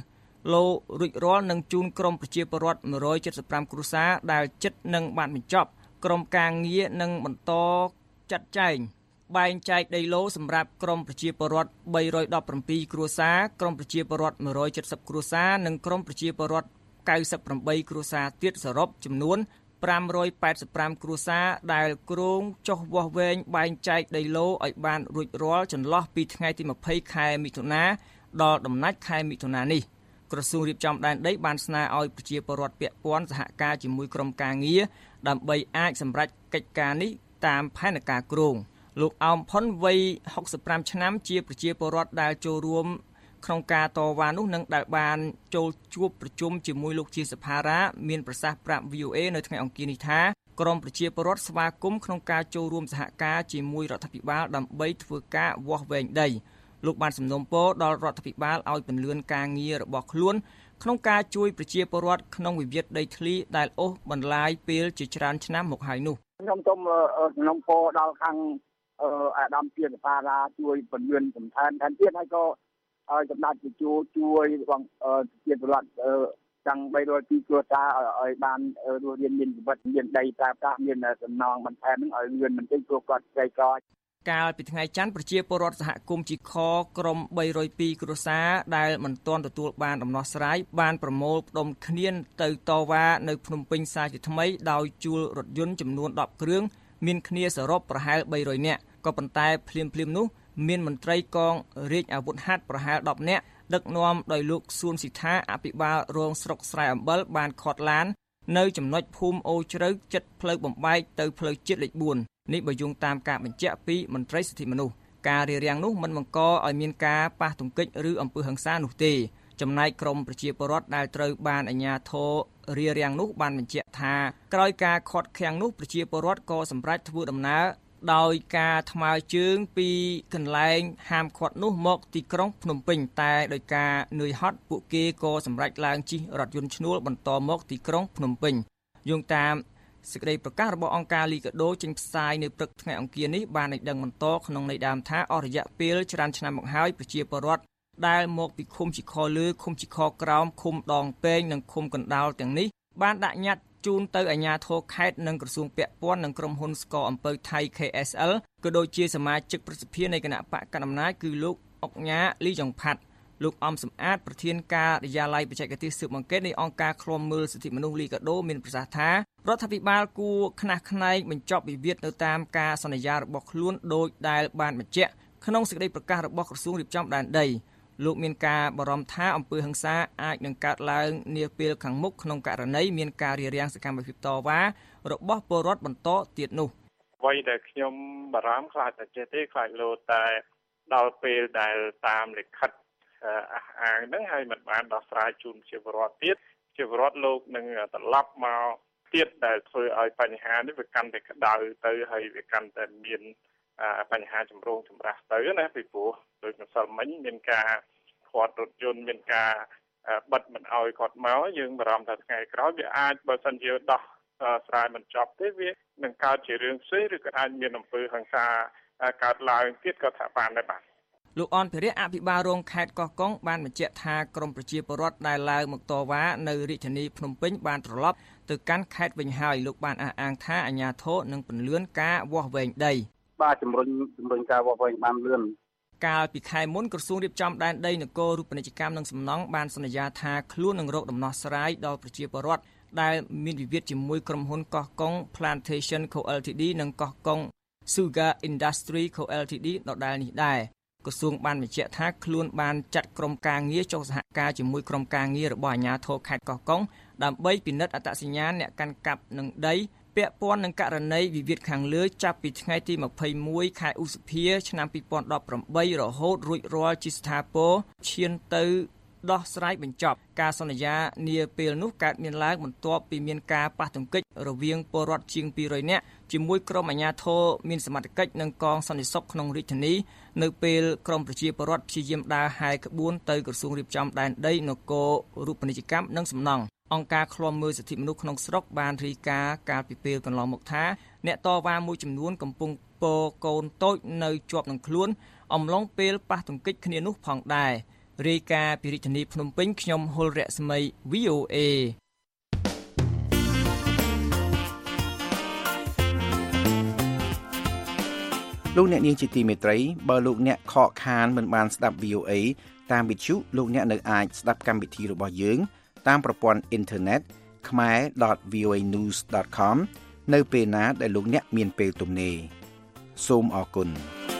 លោករួចរាល់នឹងជូនក្រុមប្រជាពលរដ្ឋone hundred seventy-fiveគ្រួសារដែលជិតនឹងបានបញ្ចប់ក្រុមការងារនឹងបន្តចាត់ចែងបែងចែកដីឡូសម្រាប់ក្រុមប្រជាពលរដ្ឋthree hundred seventeenគ្រួសារក្រុមប្រជាពលរដ្ឋone hundred seventyគ្រួសារនិងក្រុមប្រជាពលរដ្ឋninety-eightគ្រួសារទៀតសរុបចំនួនfive hundred eighty-fiveគ្រួសារដែលគ្រោងចុះវាស់វែងបែងចែកដីឡូឲ្យបានរួចរាល់ចន្លោះពីថ្ងៃទីtwentyខែមិថុនាដល់ដំណាច់ខែមិថុនានេះក្រសួងរៀបចំដែនដីបានស្នើឲ្យប្រជាពលរដ្ឋពាក់ព័ន្ធសហការជាមួយក្រុមការងារដើម្បីអាចសម្រេចកិច្ចការនេះតាមផែនការគ្រោងលោកអោមផុនវ័យsixty-fiveឆ្នាំជាប្រជាពលរដ្ឋដែលចូលរួមក្នុងការតវ៉ានោះនឹងដែលបានចូលជួបប្រជុំជាមួយលោកជាសភារាមានប្រសាសន៍ប្រាប់ V O A នៅថ្ងៃអង្គារនេះថាក្រមប្រជាពលរដ្ឋស្វាគមន៍ក្នុងការចូលរួមសហការជាមួយរដ្ឋាភិបាលដើម្បីធ្វើការវាស់វែងដីលោកបានសំណូមពរដល់រដ្ឋាភិបាលឲ្យពន្លឿនការងាររបស់ខ្លួនក្នុងការជួយប្រជាពលរដ្ឋក្នុងវិវាទដីធ្លីដែលអូសបន្លាយពេលជាច្រើនឆ្នាំមកហើយនោះខ្ញុំសូមសំណូមពរដល់ខាងអាដាមជាសភារាជួយពន្លឿនសំខាន់ថែមទៀតហើយក៏ឲ្យសម្ដេចបញ្ជួជួយបងជាពលរដ្ឋទាំងthree hundred twoគ្រួសារឲ្យបានរស់រានមានជីវិតមានដីប្រើប្រាស់មានសំណងបន្ថែមនឹងឲ្យលឿនបន្តិចព្រោះគាត់ក្រីក្រកាលពីថ្ងៃច័ន្ទប្រជាពលរដ្ឋសហគមន៍ជីខក្រុមthree hundred twoគ្រួសារដែលមិនទាន់ទទួលបានដំណោះស្រាយបានប្រមូលផ្ដុំគ្នាទៅតវ៉ានៅភ្នំពេញសាជាថ្មីដោយជួលរថយន្តចំនួនtenគ្រឿងមានគ្នាសរុបប្រហែលthree hundredនាក់ក៏ប៉ុន្តែភ្លាមភ្លាមនោះមានមន្ត្រីកងរាជអាវុធហត្ថប្រហែលtenនាក់ដឹកនាំដោយលោកសួនស៊ីថាអភិបាលរងស្រុកស្រែអំបិលបានខត់ឡាននៅចំណុចភូមិអូជ្រៅចិត្តផ្លូវបំបែកទៅផ្លូវជាតិលេខfourនេះបើយោងតាមការបញ្ជាក់ពីមន្ត្រីសិទ្ធិមនុស្សការរារាំងនោះមិនបង្កឲ្យមានការប៉ះទង្គិចឬអំពើហិង្សានោះទេចំណែកក្រមប្រជាពលរដ្ឋដែលត្រូវបានអាជ្ញាធររារាំងនោះបានបញ្ជាក់ថាក្រោយការខាត់ខាំងនោះប្រជាពលរដ្ឋក៏សម្រេចធ្វើដំណើរដោយការថ្មើរជើងពីកន្លែងហាមឃាត់នោះមកទីក្រុងភ្នំពេញតែដោយការនឿយហត់ពួកគេក៏សម្រេចឡើងជិះរថយន្តឈ្នួលបន្តមកទីក្រុងភ្នំពេញយោងតាមសេចក្តីប្រកាសរបស់អង្គការលីកាដូចេញផ្សាយនៅព្រឹកថ្ងៃអង្គារនេះបានឲ្យដឹងបន្តក្នុងន័យដើមថាអស់រយៈពេលច្រើនឆ្នាំមកហើយប្រជាពលរដ្ឋដែលមកពីឃុំជីខលើឃុំជីខក្រោមឃុំដងពេងនិងឃុំកណ្ដាលទាំងនេះបានដាក់ញត្តិជូនទៅអាជ្ញាធរខេត្តនិងក្រសួងពាក់ព័ន្ធនិងក្រុមហ៊ុនស្ករអំពៅថៃ K S L ក៏ដូចជាសមាជិកប្រសិទ្ធិនៃគណៈបកកណ្ដាលអំណាចគឺលោកអុកញ៉ាលីយ៉ុងផាត់លោកអំសំអាតប្រធានការិយាល័យបច្ចេកទេសស៊ើបអង្កេតនៃអង្គការឃ្លាំមើលសិទ្ធិមនុស្សលីកាដូមានប្រសាសន៍ថារដ្ឋាភិបាលគួរខ្នះខ្នែងបញ្ចប់វិវាទនៅតាមការសន្យារបស់ខ្លួនដោយដែលបានបញ្ជាក់ក្នុងសេចក្តីប្រកាសរបស់ក្រសួងរៀបចំដែនដីលោកមានការបារម្ភថាអំពើហិង្សាអាចនឹងកើតឡើងនាពេលខាងមុខក្នុងករណីមានការរារាំងសកម្មភាពតវ៉ារបស់ពលរដ្ឋបន្តទៀតនោះអ្វីដែលខ្ញុំបារម្ភខ្លាចតែចេះទេខ្លាចលោតែដល់ពេលដែលតាមលិខិតអះអាងហ្នឹងហើយមិនបានដោះស្រាយជូនជាពលរដ្ឋទៀតជាពលរដ្ឋលោកនឹងត្រឡប់មកទៀតដែលធ្វើឲ្យបញ្ហានេះវាកាន់តែក្តៅទៅហើយវាកាន់តែមានបញ្ហាចម្រូងចម្រាសទៅណាពីព្រោះដូចម្សិលមិញមានការខាត់រថយន្តមានការបិទមិនឲ្យគាត់មកយើងបារម្ភថាថ្ងៃក្រោយវាអាចបើសិនជាដោះស្រាយមិនចប់ទេវានឹងកើតជារឿងផ្សេងឬក៏អាចមានអំពើហិង្សាកើតឡើងទៀតក៏ថាបានដែរបាទលោកអនភិរិយអភិបាលរងខេត្តកោះកុងបានបញ្ជាក់ថាក្រមប្រជាពលរដ្ឋដែលឡើងមកតវ៉ានៅរាជធានីភ្នំពេញបានត្រឡប់ទៅកាន់ខេត្តវិញហើយលោកបានអះអាងថាអាជ្ញាធរនឹងពន្លឿនការវាស់វែងដីបាទជំរុញជំរុញការវាស់វែងបានលឿនកាលពីខែមុនក្រសួងរៀបចំដែនដីនគររូបនីយកម្មនិងសំណង់បានសន្យាថាខ្លួននឹងរកដំណោះស្រាយដល់ប្រជាពលរដ្ឋដែលមានវិវាទជាមួយក្រុមហ៊ុនកោះកុង Plantation Co Ltd និងកោះកុង Sugar Industry Co Ltd ដដែលនេះដែរក្រសួងបានបញ្ជាក់ថាខ្លួនបានចាត់ក្រុមការងារចុះសហការជាមួយក្រុមការងាររបស់អាជ្ញាធរខេត្តកោះកុងដើម្បីពិនិត្យអត្តសញ្ញាណអ្នកកាន់កាប់នឹងដីពាក់ព័ន្ធនឹងករណីវិវាទខាងលើចាប់ពីថ្ងៃទីtwenty-oneខែឧសភាឆ្នាំtwo thousand eighteenរហូតរួចរាល់ជាស្ថាពរឈានទៅដោះស្រាយបញ្ចប់ការសន្យានាពេលនោះកើតមានឡើងបន្ទាប់ពីមានការប៉ះទង្គិចរវាងពលរដ្ឋជាងtwo hundredនាក់ជាមួយក្រុមអាជ្ញាធរមានសមត្ថកិច្ចនិងកងសន្តិសុខក្នុងរាជធានីនៅពេលក្រុមប្រជាពលរដ្ឋព្យាយាមដើរហែកក្បួនទៅក្រសួងរៀបចំដែនដីនគររូបនីយកម្មនិងសំណង់អង្គការឃ្លាំមើលសិទ្ធិមនុស្សក្នុងស្រុកបានរាយការណ៍កាលពីពេលកន្លងមកថាអ្នកតវ៉ាមួយចំនួនកំពុងពរកូនតូចនៅជាប់នឹងខ្លួនអំឡុងពេលប៉ះទង្គិចគ្នានោះផងដែររាយការណ៍ពីរាជធានីភ្នំពេញខ្ញុំហុលរស្មី វី អូ เอលោកអ្នកនាងជាទីមេត្រីបើលោកអ្នកខកខានមិនបានស្ដាប់ វី អូ เอ តាមវិទ្យុលោកអ្នកនៅអាចស្ដាប់កម្មវិធីរបស់យើងតាមប្រព័ន្ធអ៊ីនធឺណិត khmer dot v o a news dot com នៅពេលណាដែលលោកអ្នកមានពេលទំនេរសូមអរគុណ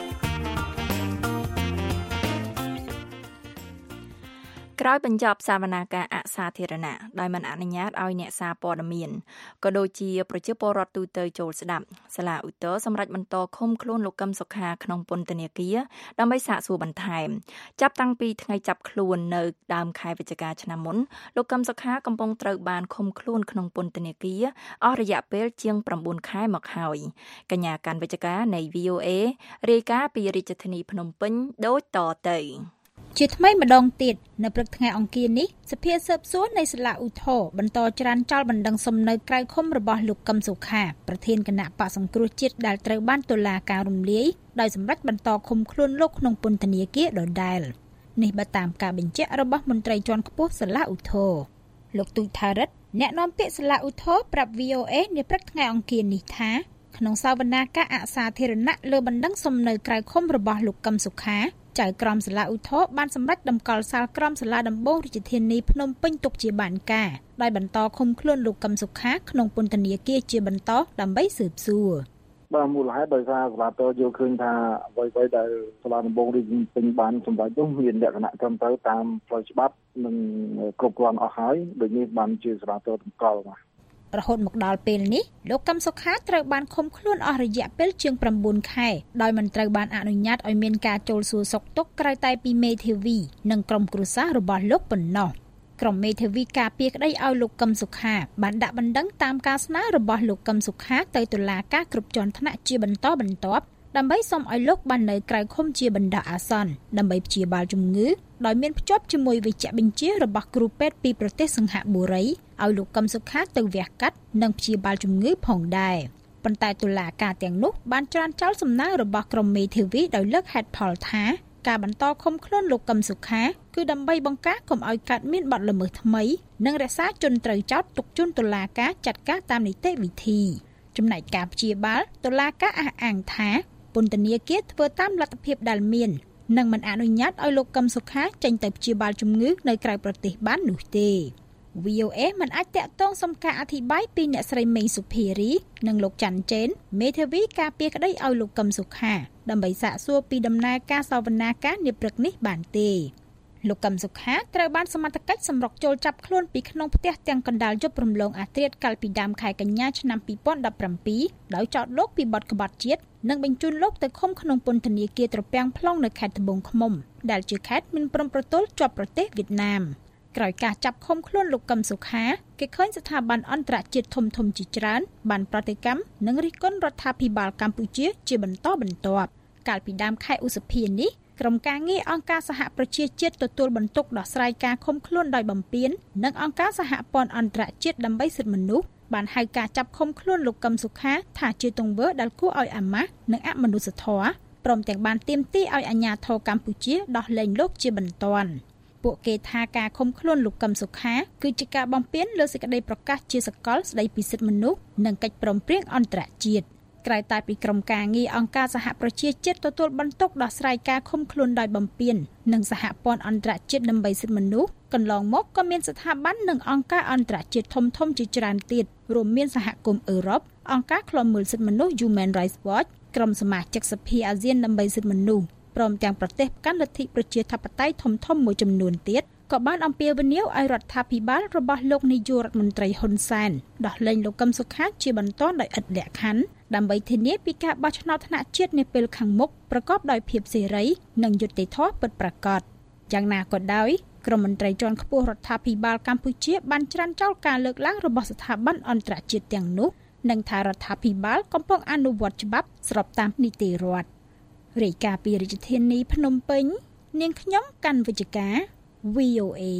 ក្រោយបញ្ចប់សវនាការអសាធារណៈដោយមិនអនុញ្ញាតឲ្យអ្នកសារព័ត៌មានក៏ដូចជាប្រជាពលរដ្ឋទូទៅចូលស្ដាប់សាលាឧទ្ធរសម្រាប់បន្តឃុំខ្លួនលោកកឹមសុខាក្នុងពន្ធនាគារដើម្បីសាកសួរបន្ថែមចាប់តាំងពីថ្ងៃចាប់ខ្លួននៅដើមខែវិច្ឆិកាឆ្នាំមុនលោកកឹមសុខាកំពុងត្រូវបានឃុំខ្លួនក្នុងពន្ធនាគារអស់រយៈពេលជាង9ខែមកហើយកញ្ញាកាន់វិច្ឆិកានៃ វី អូ เอ រាយការណ៍ពីរាជធានីភ្នំពេញដូចតទៅជាថ្មីម្ដងទៀតនៅព្រឹកថ្ងៃអង្គារនេះសភាស៊ើបសួរនៃសាលាឧទ្ធរបន្តច្រានចោលបណ្ដឹងសំណើក្រៅឃុំរបស់លោកកឹមសុខាប្រធានគណៈបក្សសង្គ្រោះជាតិដែលត្រូវបានតុលាការរំលាយដោយសម្រេចបន្តឃុំខ្លួនលោកក្នុងពន្ធនាគារដដែលនេះបើតាមការបញ្ជាក់របស់មន្ត្រីជាន់ខ្ពស់សាលាឧទ្ធរលោកទូចថារិទ្ធអ្នកនាំពាក្យសាលាឧទ្ធរប្រាប់ វី អូ เอ នាព្រឹកថ្ងៃអង្គារនេះថាក្នុងសវនាការអសាធារណៈលើបណ្ដឹងសំណើក្រៅឃុំរបស់លោកកឹមសុខាចៅក្រមសាលាឧទ្ធរបានសម្រេចតម្កល់សាលក្រមសាលាដំបងរាជធានីភ្នំពេញទុកជាបានការដោយបន្តឃុំខ្លួនលោកកឹមសុខាក្នុងពន្ធនាគារជាបន្តដើម្បីស៊ើបសួរបាទមូលហេតុដោយសារសាលាតយល់ឃើញថាអ្វីៗដែលសាលាដំបងរាជធានីពេញបានសម្រេចនោះមានលក្ខណៈត្រឹមត្រូវតាមផ្លូវច្បាប់និងគ្រប់គ្រាន់អស់ហើយដូចនេះបានជាសាលាតតម្កល់បាទរហូតមកដល់ពេលនេះលោកកឹមសុខាត្រូវបានឃុំខ្លួនអស់រយៈពេលជាង9ខែដោយមិនត្រូវបានអនុញ្ញាតឲ្យមានការចូលសួរសុខទុក្ខក្រៅតែពីមេធាវីនិងក្រុមគ្រួសាររបស់លោកប៉ុណ្ណោះក្រុមមេធាវីការពារក្តីឲ្យលោកកឹមសុខាបានដាក់បណ្ដឹងតាមការស្នើរបស់លោកកឹមសុខាទៅតុលាការគ្រប់ជាន់ថ្នាក់ជាបន្តបន្ទាប់ដើម្បីសុំឲ្យលោកបាននៅក្រៅឃុំជាបណ្ដោះអាសន្នដើម្បីព្យាបាលជំងឺដោយមានភ្ជាប់ជាមួយវេជ្ជបញ្ជារបស់គ្រូពេទ្យពីប្រទេសសិង្ហបុរីឲ្យលោកកឹមសុខាទៅវះកាត់និងព្យាបាលជំងឺផងដែរប៉ុន្តែតុលាការទាំងនោះបានច្រានចោលសំណើរបស់ក្រុមមេធាវីដោយលើកហេតុផលថាការបន្តឃុំខ្លួនលោកកឹមសុខាគឺដើម្បីបង្ការកុំឲ្យកើតមានបទល្មើសថ្មីនិងរក្សាជនត្រូវចោទទុកជូនតុលាការចាត់ការតាមនីតិវិធីចំណែកការព្យាបាលតុលាការអះអាងថាពន្ធនាគារធ្វើតាមលទ្ធភាពដែលមាននិងមិនអនុញ្ញាតឲ្យលោកកឹមសុខាចេញទៅព្យាបាលជំងឺនៅក្រៅប្រទេសបាននោះទេ វី អូ เอ មិនអាចតាក់ទងសុំការអធិប្បាយពីអ្នកស្រីមេងសុភារីនិងលោកច័ន្ទចេនមេធាវីការពារក្តីឲ្យលោកកឹមសុខាដើម្បីសាកសួរពីដំណើរការសវនាការនាព្រឹកនេះបានទេលោកកឹមសុខាត្រូវបានសមត្ថកិច្ចសម្រុកចូលចាប់ខ្លួនពីក្នុងផ្ទះទាំងកណ្ដាលយប់រំលងអាធ្រាត្រកាលពីដើមខែកញ្ញាឆ្នាំពីរពាន់ដប់ប្រាំពីរដោយចោទលោកពីបទក្បត់ជាតិនិងបញ្ជូនលោកទៅឃុំក្នុងពន្ធនាគារត្រពាំង plong នៅខេត្តត្បូងឃ្មុំដែលជាខេត្តមានព្រំប្រទល់ជាប់ប្រទេសវៀតណាមក្រោយការចាប់ឃុំខ្លួនលោកកឹមសុខាគេឃើញស្ថាប័នអន្តរជាតិធំធំជាច្រើនបានប្រតិកម្មនិងរិះគន់រដ្ឋាភិបាលកម្ពុជាជាបន្តបន្ទាប់កាលពីដើមខែឧសភានេះក្រុមការងារអង្គការសហប្រជាជាតិទទួលបន្ទុកដោះស្រាយការឃុំខ្លួនដោយបំពាននិងអង្គការសហព័ន្ធអន្តរជាតិដើម្បីសិទ្ធិមនុស្សបានហៅការចាប់ឃុំខ្លួនលោកកឹមសុខាថាជាទង្វើដែលគួរឲ្យអាម៉ាស់និងអមនុស្សធម៌ព្រមទាំងបានទាមទារឲ្យអាជ្ញាធរកម្ពុជាដោះលែងលោកជាបន្ទាន់ពួកគេថាការឃុំខ្លួនលោកកឹមសុខាគឺជាការបំពានលើសេចក្តីប្រកាសជាសកលស្តីពីសិទ្ធិមនុស្សនិងកិច្ចព្រមព្រៀងអន្តរជាតិក្រៅតែពីក្រុមការងារអង្គការសហប្រជាជាតិទទួលបន្ទុកដោះស្រាយការឃុំខ្លួនដោយបំពាននិងសហព័ន្ធអន្តរជាតិដើម្បីសិទ្ធិមនុស្សកន្លងមកក៏មានស្ថាប័ននិងអង្គការអន្តរជាតិធំធំជាច្រើនទៀតរួមមានសហគមន៍អឺរ៉ុបអង្គការឃ្លាំមើលសិទ្ធិមនុស្ស Human Rights Watch ក្រុមសមាជិកសភាអាស៊ានដើម្បីសិទ្ធិមនុស្សព្រមទាំងប្រទេសកាន់លទ្ធិប្រជាធិបតេយ្យធំធំមួយចំនួនទៀតក៏បានអំពាវនាវឲ្យរដ្ឋាភិបាលរបស់លោកនាយករដ្ឋមន្ត្រីហ៊ុនសែនដោះលែងលោកកឹមសុខាជាបន្តដោយឥតលក្ខខណ្ឌដើម្បីធានាពីការបោះឆ្នោតថ្នាក់ជាតិនាពេលខាងមុខប្រកបដោយភាពសេរីនិងយុត្តិធម៌ពិតប្រាកដយ៉ាងណាក៏ដោយក្រុមមន្ត្រីជាន់ខ្ពស់រដ្ឋាភិបាលកម្ពុជាបានច្រានចោលការលើកឡើងរបស់ស្ថាប័នអន្តរជាតិទាំងនោះនិងថារដ្ឋាភិបាលកំពុងអនុវត្តច្បាប់ស្របតាមនីតិរដ្ឋរាយការណ៍ពីរាជធានីភ្នំពេញនាងខ្ញុំកាន់វិជ្ជការ វី អូ เอ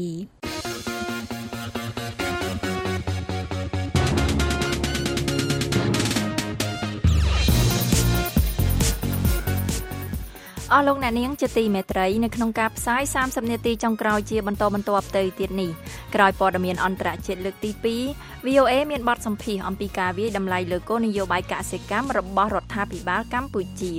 អស់លោកអ្នកនាងជាទីមេត្រីនៅក្នុងការផ្សាយសាមសិបនាទីចុងក្រោយជាបន្តបន្ទាប់ទៅទៀតនេះក្រោយព័ត៌មានអន្តរជាតិលើកទីពីរ វី អូ เอ មានបទសម្ភាសន៍អំពីការវាយតម្លៃលើគោលនយោបាយកសិកម្មរបស់រដ្ឋាភិបាលកម្ពុជា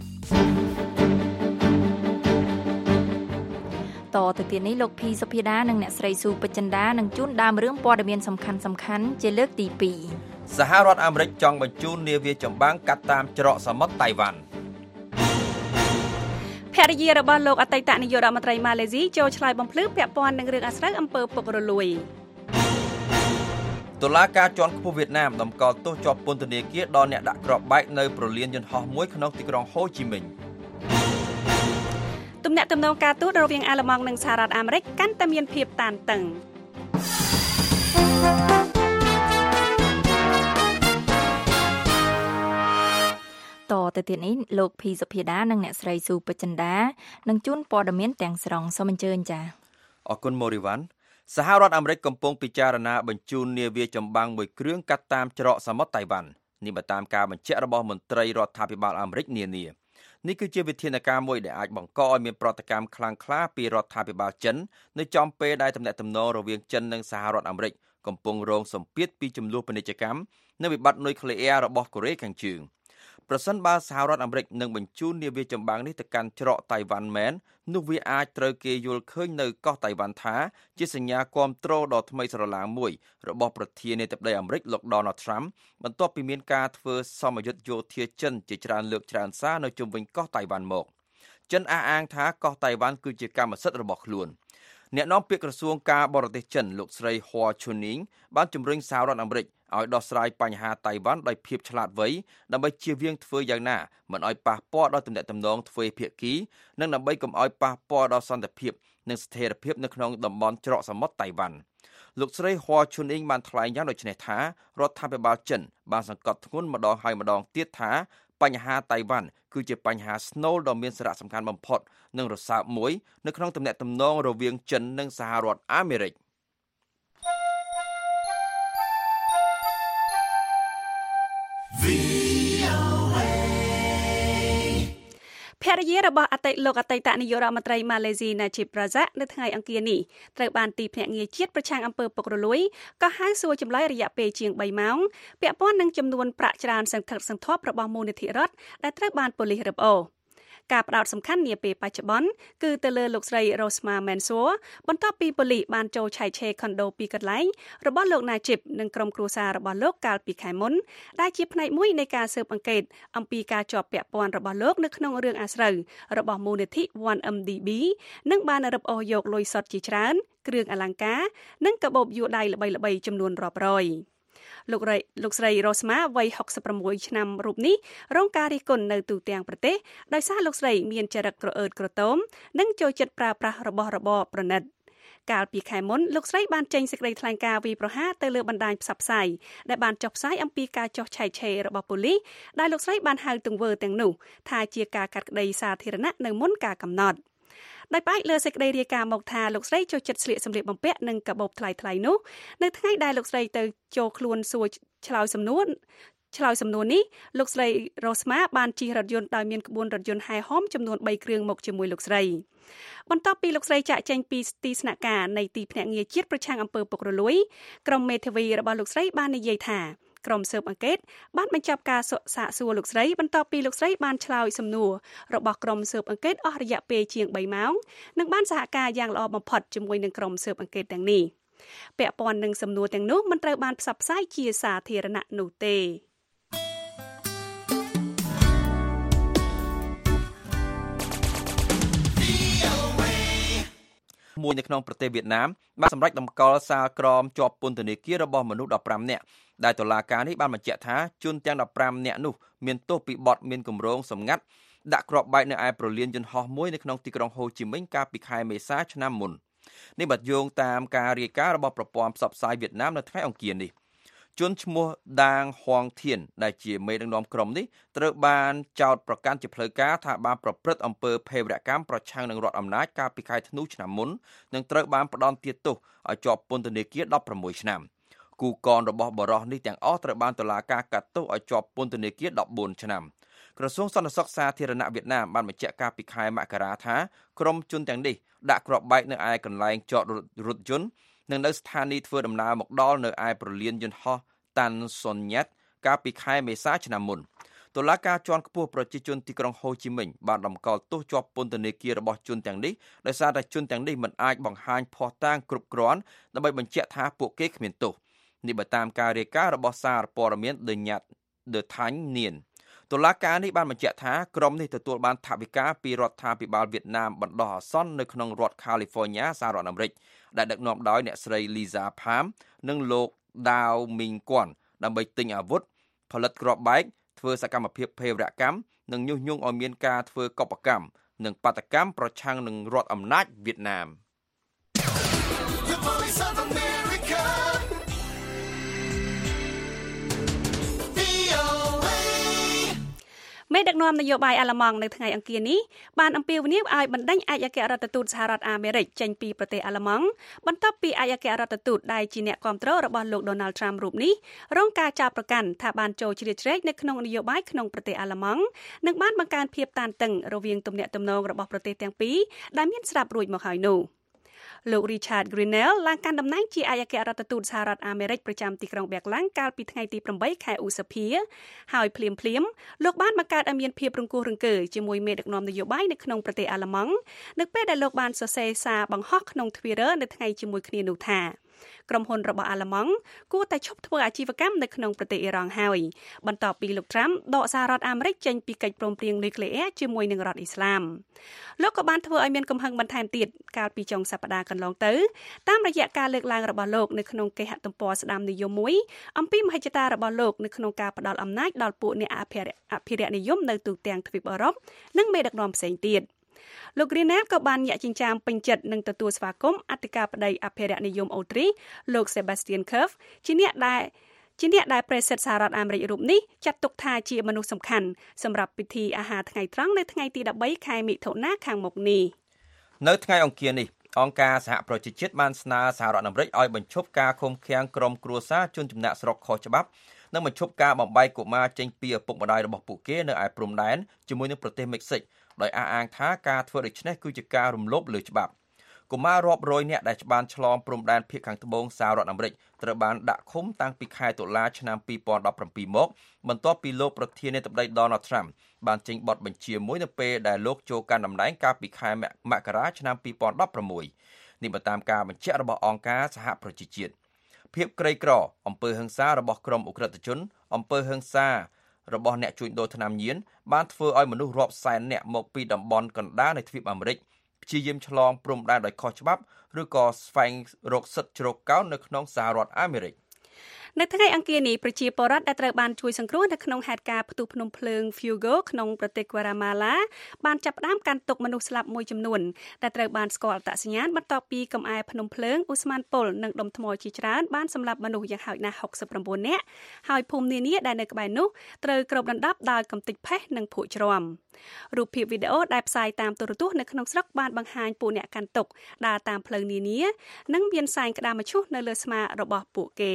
តទៅទៀតនេះលោកភីសុភាដានិងអ្នកស្រីស៊ូពេជ្រចិន្តានឹងជួនដើមរឿងព័ត៌មានសំខាន់សំខាន់ជាលើកទីពីរសហរដ្ឋអាមេរិកចង់បញ្ជូននាវាចម្បាំងកាត់តាមច្រកសមុទ្រតៃវ៉ាន់ភរិយារបស់លោកអតីតនាយករដ្ឋមន្ត្រីម៉ាឡេស៊ីចូលឆ្លើយបំភ្លឺពាក់ព័ន្ធនឹងរឿងអាស្រូវអំពើពុករលួយតុលាការជាន់ខ្ពស់វៀតណាមតម្កល់ទោសជាប់ពន្ធនាគារដល់អ្នកដាក់គ្រាប់បែកនៅប្រលានយន្តហោះមួយក្នុងទីក្រុងហូជីមិញទំនាក់ទំនងការទូតរវាងអាល្លឺម៉ង់និងសហរដ្ឋអាមេរិកកាន់តែមានភាពតានតឹងតទៅទៀតនេះលោកភីសុភាដានិងអ្នកស្រីស៊ូពេជ្រចិន្តានឹងជួនព័ត៌មានទាំងស្រុងសូមអញ្ជើញចា៎អរគុណម៉ូរីវ៉ាន់សហរដ្ឋអាមេរិកកំពុងពិចារណាបញ្ជូននាវាចម្បាំងមួយគ្រឿងកាត់តាមច្រកសមុទ្រតៃវ៉ាន់នេះបើតាមការបញ្ជាក់របស់មន្ត្រីរដ្ឋាភិបាលអាមេរិកនានានេះគឺជាវិធានការមួយដែលអាចបង្កឲ្យមានប្រតិកម្មខ្លាំងក្លាពីរដ្ឋាភិបាលចិននៅចំពេលដែលទំនាក់ទំនងរវាងចិននិងសហរដ្ឋអាមេរិកកំពុងរងសម្ពាធពីចំនួនពាណិជ្ជកម្មនិងវិបត្តិនុយក្លេអ៊ែររបស់កូរ៉េខាងជើងប្រសិនបើសហរដ្ឋអាមេរិកនឹងបញ្ជូននាវាចម្បាំងនេះទៅកាន់ច្រកតៃវ៉ាន់មែននោះវាអាចត្រូវគេយល់ឃើញនៅកោះតៃវ៉ាន់ថាជាសញ្ញាគាំទ្រដ៏ថ្មីស្រឡាងមួយរបស់ប្រធានាធិបតីអាមេរិកលោក Donald Trump បន្ទាប់ពីមានការធ្វើសមយុទ្ធយោធាចិនជាច្រើនលើកច្រើនសារនៅជុំវិញកោះតៃវ៉ាន់មកចិនអះអាងថាកោះតៃវ៉ាន់គឺជាកម្មសិទ្ធិរបស់ខ្លួនអ្នកនាំពាក្យក្រសួងការបរទេសចិនលោកស្រី Hua Chunying បានជំរុញសហរដ្ឋអាមេរិកឲ្យដោះស្រាយបញ្ហាតៃវ៉ាន់ដោយភាពឆ្លាតវៃដើម្បីជៀសវាងធ្វើយ៉ាងណាមិនឲ្យប៉ះពាល់ដល់ទំនាក់ទំនងទ្វេភាគីនិងដើម្បីកុំឲ្យប៉ះពាល់ដល់សន្តិភាពនិងស្ថិរភាពនៅក្នុងតំបន់ច្រកសមុទ្រតៃវ៉ាន់លោកស្រី Hua Chunying បានថ្លែងយ៉ាងដូចនេះថារដ្ឋាភិបាលចិនបានសង្កត់ធ្ងន់ម្ដងហើយម្ដងទៀតថាបញ្ហាតៃវ៉ាន់គឺជាបញ្ហាស្នូលដ៏មានសារៈសំខាន់បំផុតនិងរសើបមួយនៅក្នុងទំនាក់ទំនងរវាងចិននិងសហរដ្ឋអាមេរិកភរិយារបស់អតីតលោកអតីតនាយករដ្ឋមន្ត្រីម៉ាឡេស៊ី Najib Razak នៅថ្ងៃអង្គារនេះត្រូវបានទីភ្នាក់ងារជាតិប្រឆាំងអំពើពុករលួយក៏ហៅសួរចម្លើយរយៈពេលជាងបីម៉ោងពាក់ព័ន្ធនឹងចំនួនប្រាក់ច្រើនសន្ធឹកសន្ធាប់របស់មូលនិធិរដ្ឋដែលត្រូវបានប៉ូលីសរឹបអូសការផ្ដោតសំខាន់នាពេលបច្ចុប្បន្នគឺទៅលើលោកស្រី Rosma Mansour បន្ទាប់ពីប៉ូលីសបានចូលឆែកឆេរខុនដូពីកន្លែងរបស់លោក Najib និងក្រុមគ្រួសាររបស់លោកកាលពីខែមុនដែលជាផ្នែកមួយនៃការស៊ើបអង្កេតអំពីការជាប់ពាក់ព័ន្ធរបស់លោកនៅក្នុងរឿងអាស្រូវរបស់មូលនិធិ វ៉ាន់ អឹម ឌី ប៊ី និងបានរឹបអូសយកលុយសុទ្ធជាច្រើនគ្រឿងអលង្ការនិងកាបូបយួរដៃល្បីៗចំនួនរាប់រយលោករៃលោកស្រីរ៉ូស្មាវ័យហុកសិបប្រាំមួយឆ្នាំរូបនេះរងការរិះគន់នៅទូទាំងប្រទេសដោយសារលោកស្រីមានចរិតក្រអឺតក្រទមនិងចូលចិត្តប្រើប្រាស់របស់របរប្រណិតកាលពីខែមុនលោកស្រីបានចេញសេចក្តីថ្លែងការណ៍វាយប្រហារទៅលើបណ្ដាញផ្សព្វផ្សាយដែលបានចុះផ្សាយអំពីការចុះឆែកឆេររបស់ប៉ូលីសដែលលោកស្រីបានហៅទង្វើទាំងនោះថាជាការកាត់ក្តីសាធារណៈនៅមុនការកំណត់ដោយផ្អែកលើសេចក្តីរាយការណ៍មកថាលោកស្រីចូលចិត្តស្លៀកសម្លៀកបំពាក់និងកាបូបថ្លៃៗនោះនៅថ្ងៃដែលលោកស្រីទៅចូលខ្លួនសួរឆ្លើយសំណួរឆ្លើយសំណួរនេះលោកស្រីរ៉ូស្មាបានជិះរថយន្តដោយមានក្បួនរថយន្តហែហមចំនួនបីគ្រឿងមកជាមួយលោកស្រីបន្ទាប់ពីលោកស្រីចាក់ចែងពីទីស្នាក់ការនៃទីភ្នាក់ងារជាតិប្រឆាំងអំពើពុករលួយក្រុមមេធាវីរបស់លោកស្រីបាននិយាយថាក្រុមស៊ើបអង្កេតបានបញ្ចប់ការសាកសួរលោកស្រីបន្ទាប់ពីលោកស្រីបានឆ្លើយសំណួររបស់ក្រុមស៊ើបអង្កេតអស់រយៈពេលជាងបីម៉ោងនិងបានសហការយ៉ាងល្អបំផុតជាមួយនឹងក្រុមស៊ើបអង្កេតទាំងនេះពាក់ព័ន្ធនឹងសំណួរទាំងនោះមិនត្រូវបានផ្សព្វផ្សាយជាសាធារណៈនោះទេមួយនៅក្នុងប្រទេសវៀតណាមបានសម្រេចតម្កល់សាលក្រមជាប់ពន្ធនាគាររបស់មនុស្សដប់ប្រាំនាក់ដែលតុលាការនេះបានបញ្ជាក់ថាជនទាំងដប់ប្រាំនាក់នោះមានទោសពីបទមានគម្រោងសម្ងាត់ដាក់គ្រាប់បែកនៅឯប្រលានយន្តហោះមួយនៅក្នុងទីក្រុងហូជីមិញកាលពីខែមេសាឆ្នាំមុននេះបាត់យោងតាមការរាយការណ៍របស់ប្រព័ន្ធផ្សព្វផ្សាយវៀតណាមនៅថ្ងៃអង្គារនេះជនឈ្មោះដាងហួងធៀនដែលជាមេដឹកនាំក្រុមនេះត្រូវបានចោទប្រកាន់ជាផ្លូវការថាបានប្រព្រឹត្តអំពើភេរវកម្មប្រឆាំងនឹងរដ្ឋអំណាចកាលពីខែធ្នូឆ្នាំមុននិងត្រូវបានផ្ដន្ទាទោសឲ្យជាប់ពន្ធនាគារដប់ប្រាំមួយឆ្នាំគូកនរបស់បរិះនេះទាំងអស់ត្រូវបានតុលាការកាត់ទោសឲ្យជាប់ពន្ធនាគារដប់បួនឆ្នាំក្រសួងសន្តិសុខសាធារណៈវៀតណាមបានបញ្ជាក់ការពីខែមករាថាក្រុមជនទាំងនេះដាក់គ្រាប់បែកនៅឯកន្លែងចតរថយន្តនិងនៅស្ថានីយ៍ធ្វើដំណើរមកដល់នៅឯប្រលានយន្តហោះតាន់សុនញ៉ាត់កាលពីខែមេសាឆ្នាំមុនតុលាការជាន់ខ្ពស់ប្រជាជនទីក្រុងហូជីមិញបានតម្កល់ទោសជាប់ពន្ធនាគាររបស់ជនទាំងនេះដោយសារតែជនទាំងនេះមិនអាចបង្ហាញភស្តុតាងគ្រប់គ្រាន់ដើម្បីបញ្ជាក់ថាពួកគេគ្មានទោសនេះបើតាមការរាយការណ៍របស់សារព័ត៌មាន The Nhật The Thanh Nien តុលាការនេះបានបញ្ជាក់ថាក្រុមនេះទទួលបានថវិកាពីរដ្ឋាភិបាលវៀតណាមបណ្ដោះអាសន្ននៅក្នុងរដ្ឋ California សហរដ្ឋអាមេរិកដែលដឹកនាំដោយអ្នកស្រី Lisa Pham និងលោក Dao Minh Quan ដើម្បីទិញអាវុធផលិតគ្រាប់បែកធ្វើសកម្មភាពភេរវកម្មនិងញុះញង់ឲ្យមានការធ្វើកុប្បកម្មនិងបាតកម្មប្រឆាំងនឹងរដ្ឋអំណាចវៀតណាមមេដឹកនាំនយោបាយអាល្លឺម៉ង់នៅថ្ងៃអង្គារនេះបានអំពាវនាវឲ្យបណ្ដេញឯកអគ្គរដ្ឋទូតសហរដ្ឋអាមេរិកចេញពីប្រទេសអាល្លឺម៉ង់បន្ទាប់ពីឯកអគ្គរដ្ឋទូតដែលជាអ្នកគាំទ្ររបស់លោក Donald Trump រូបនេះរងការចោទប្រកាន់ថាបានចូលជ្រៀតជ្រែកនៅក្នុងនយោបាយក្នុងប្រទេសអាល្លឺម៉ង់និងបានបង្កើនភាពតានតឹងរវាងទំនាក់ទំនងរបស់ប្រទេសទាំងពីរដែលមានស្រាប់រួចមកហើយនោះលោក Richard Grenell ឡើងកាន់តំណែងជាឯកអគ្គរដ្ឋទូតសហរដ្ឋអាមេរិកប្រចាំទីក្រុងប៊ែកឡាំងកាលពីថ្ងៃទីប្រាំបីខែឧសភាហើយភ្លាមភ្លាមលោកបានបង្កើតឲ្យមានភាពរង្គោះរង្គើជាមួយមេដឹកនាំនយោបាយនៅក្នុងប្រទេសអាល្លឺម៉ង់នៅពេលដែលលោកបានសរសេរសារបង្ហោះក្នុង Twitter នៅថ្ងៃជាមួយគ្នានោះថាក្រុមហ៊ុនរបស់អាល្លឺម៉ង់គួរតែឈប់ធ្វើអាជីវកម្មនៅក្នុងប្រទេសអ៊ីរ៉ង់ហើយបន្ទាប់ពីលោក Trump ដកសហរដ្ឋអាមេរិកចេញពីកិច្ចព្រមព្រៀងនុយក្លេអ៊ែរជាមួយនឹងរដ្ឋអ៊ីស្លាមលោកក៏បានធ្វើឲ្យមានកំហឹងបន្ថែមទៀតកាលពីចុងសប្តាហ៍កន្លងទៅតាមរយៈការលើកឡើងរបស់លោកនៅក្នុងគេហទំព័រស្ដាមនិយមមួយអំពីមហិច្ឆតារបស់លោកនៅក្នុងការផ្ដល់អំណាចដល់ពួកអ្នកអភិរក្សអភិរក្សនិយមនៅទូទាំងទ្វីបអឺរ៉ុបនិងមេដឹកនាំផ្សេងទៀតលោក Grenell ក៏បានញាក់ចិញ្ចាមពេញចិត្តនឹងទទួលស្វាគមន៍អធិការបតីអភិរក្សនិយមអូទ្រីសលោក Sebastian Kurz ជាអ្នកដែលជាអ្នកដែលប្រេសិតសហរដ្ឋអាមេរិករូបនេះចាត់ទុកថាជាមនុស្សសំខាន់សម្រាប់ពិធីអាហារថ្ងៃត្រង់នៅថ្ងៃទីដប់បីខែមិថុនាខាងមុខនេះនៅថ្ងៃអង្គារនេះអង្គការសហប្រជាជាតិបានស្នើសហរដ្ឋអាមេរិកឲ្យបញ្ឈប់ការឃុំឃាំងក្រុមគ្រួសារជនចំណាក់ស្រុកខុសច្បាប់និងបញ្ឈប់ការបំបែកកុមារចេញពីឪពុកម្ដាយរបស់ពួកគេនៅឯព្រំដែនជាមួយនឹងប្រទេសមិចស៊ិកដោយអះអាងថាការធ្វើដូច្នេះគឺជាការរំលោភលើច្បាប់កុមាររាប់រយនាក់ដែលបានឆ្លងព្រំដែនភាគខាងត្បូងសហរដ្ឋអាមេរិកត្រូវបានដាក់ឃុំតាំងពីខែតុលាឆ្នាំពីរពាន់ដប់ប្រាំពីរមកបន្ទាប់ពីលោកប្រធានាធិបតី Donald Trump បានចេញបទបញ្ជាមួយនៅពេលដែលលោកចូលកាន់តំណែងកាលពីខែមករាឆ្នាំពីរពាន់ដប់ប្រាំមួយនេះបើតាមការបញ្ជាក់របស់អង្គការសហប្រជាជាតិភាពក្រីក្រអំពើហិង្សារបស់ក្រុមអ ுக ្រិតជនអំពើហិង្សារបស់អ្នកជួញដូរថ្នាំញៀនបានធ្វើឲ្យមនុស្សរាប់សែននាក់មកពីតំបន់កណ្ដាលនៃទ្វីបអាមេរិកព្យាយាមឆ្លងព្រំដែនដោយខុសច្បាប់ឬក៏ស្វែងរកសិទ្ធិជ្រកកោននៅក្នុងសហរដ្ឋអាមេរិកនៅថ្ងៃអង្គារនេះប្រជាពលរដ្ឋដែលត្រូវបានជួយសង្គ្រោះនៅក្នុងហេតុការណ៍ផ្ទុះភ្នំភ្លើង Fuego ក្នុងប្រទេស Guatemala បានចាប់ផ្ដើមកាន់ទុកមនុស្សស្លាប់មួយចំនួនដែលត្រូវបានស្គាល់អត្តសញ្ញាណបន្ទាប់ពីកំអែភ្នំភ្លើងឧស្ម័នពុលនិងដុំថ្មជាច្រើនបានសម្លាប់មនុស្សយ៉ាងហោចណាស់ហុកសិប៩នាក់ហើយភូមិនានាដែលនៅក្បែរនោះត្រូវគ្របដណ្ដប់ដោយកំទេចផេះនិងភក់ជ្រាំរូបភាពវីដេអូដែលផ្សាយតាមទូរទស្សន៍នៅក្នុងស្រុកបានបង្ហាញពួកអ្នកកាន់ទុកដើរតាមផ្លូវនានានិងមានសែងក្តារមឈូសនៅលើស្មារបស់ពួកគេ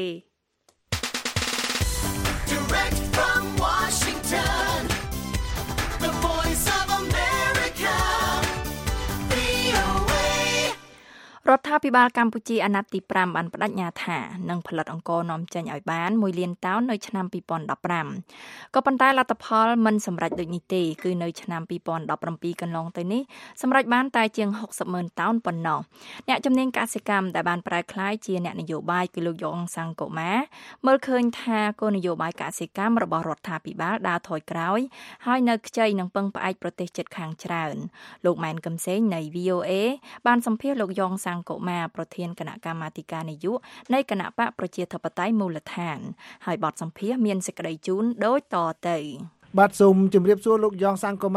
Direct from Washington, the voice of America, វី អូ เอរដ្ឋាភិបាលកម្ពុជាអាណត្តិទីប្រាំបានបដិញ្ញាថានឹងផលិតអង្ករនាំចេញឲ្យបានមួយលានតោននៅឆ្នាំពីរពាន់ដប់ប្រាំក៏ប៉ុន្តែលទ្ធផលមិនសម្រេចដូចនេះទេគឺនៅឆ្នាំពីរពាន់ដប់ប្រាំពីរកន្លងទៅនេះសម្រេចបានតែជាងហុកសិបម៉ឺនតោនប៉ុណ្ណោះអ្នកជំនាញកសិកម្មដែលបានប្រែក្លាយជាអ្នកនយោបាយគឺលោកយ៉ងសាំងកូម៉ាមើលឃើញថាគោលនយោបាយកសិកម្មរបស់រដ្ឋាភិបាលដើរថយក្រោយហើយនៅខ្ចីនឹងពឹងផ្អែកប្រទេសជិតខាងច្រើនលោកម៉ែនកឹមសេងនៃ វី អូ เอ បានសម្ភាសន៍លោកយ៉ងសាំងកុមារប្រធានគណៈកម្មាធិការនយោបាយនៃគណៈបកប្រជាធិបតេយ្យមូលដ្ឋានហើយបទសម្ភាសន៍មានសេចក្តីជូនដូចតទៅបាទសូមជម្រាបសួរលោកយ៉ងសាំងកុមារបាទ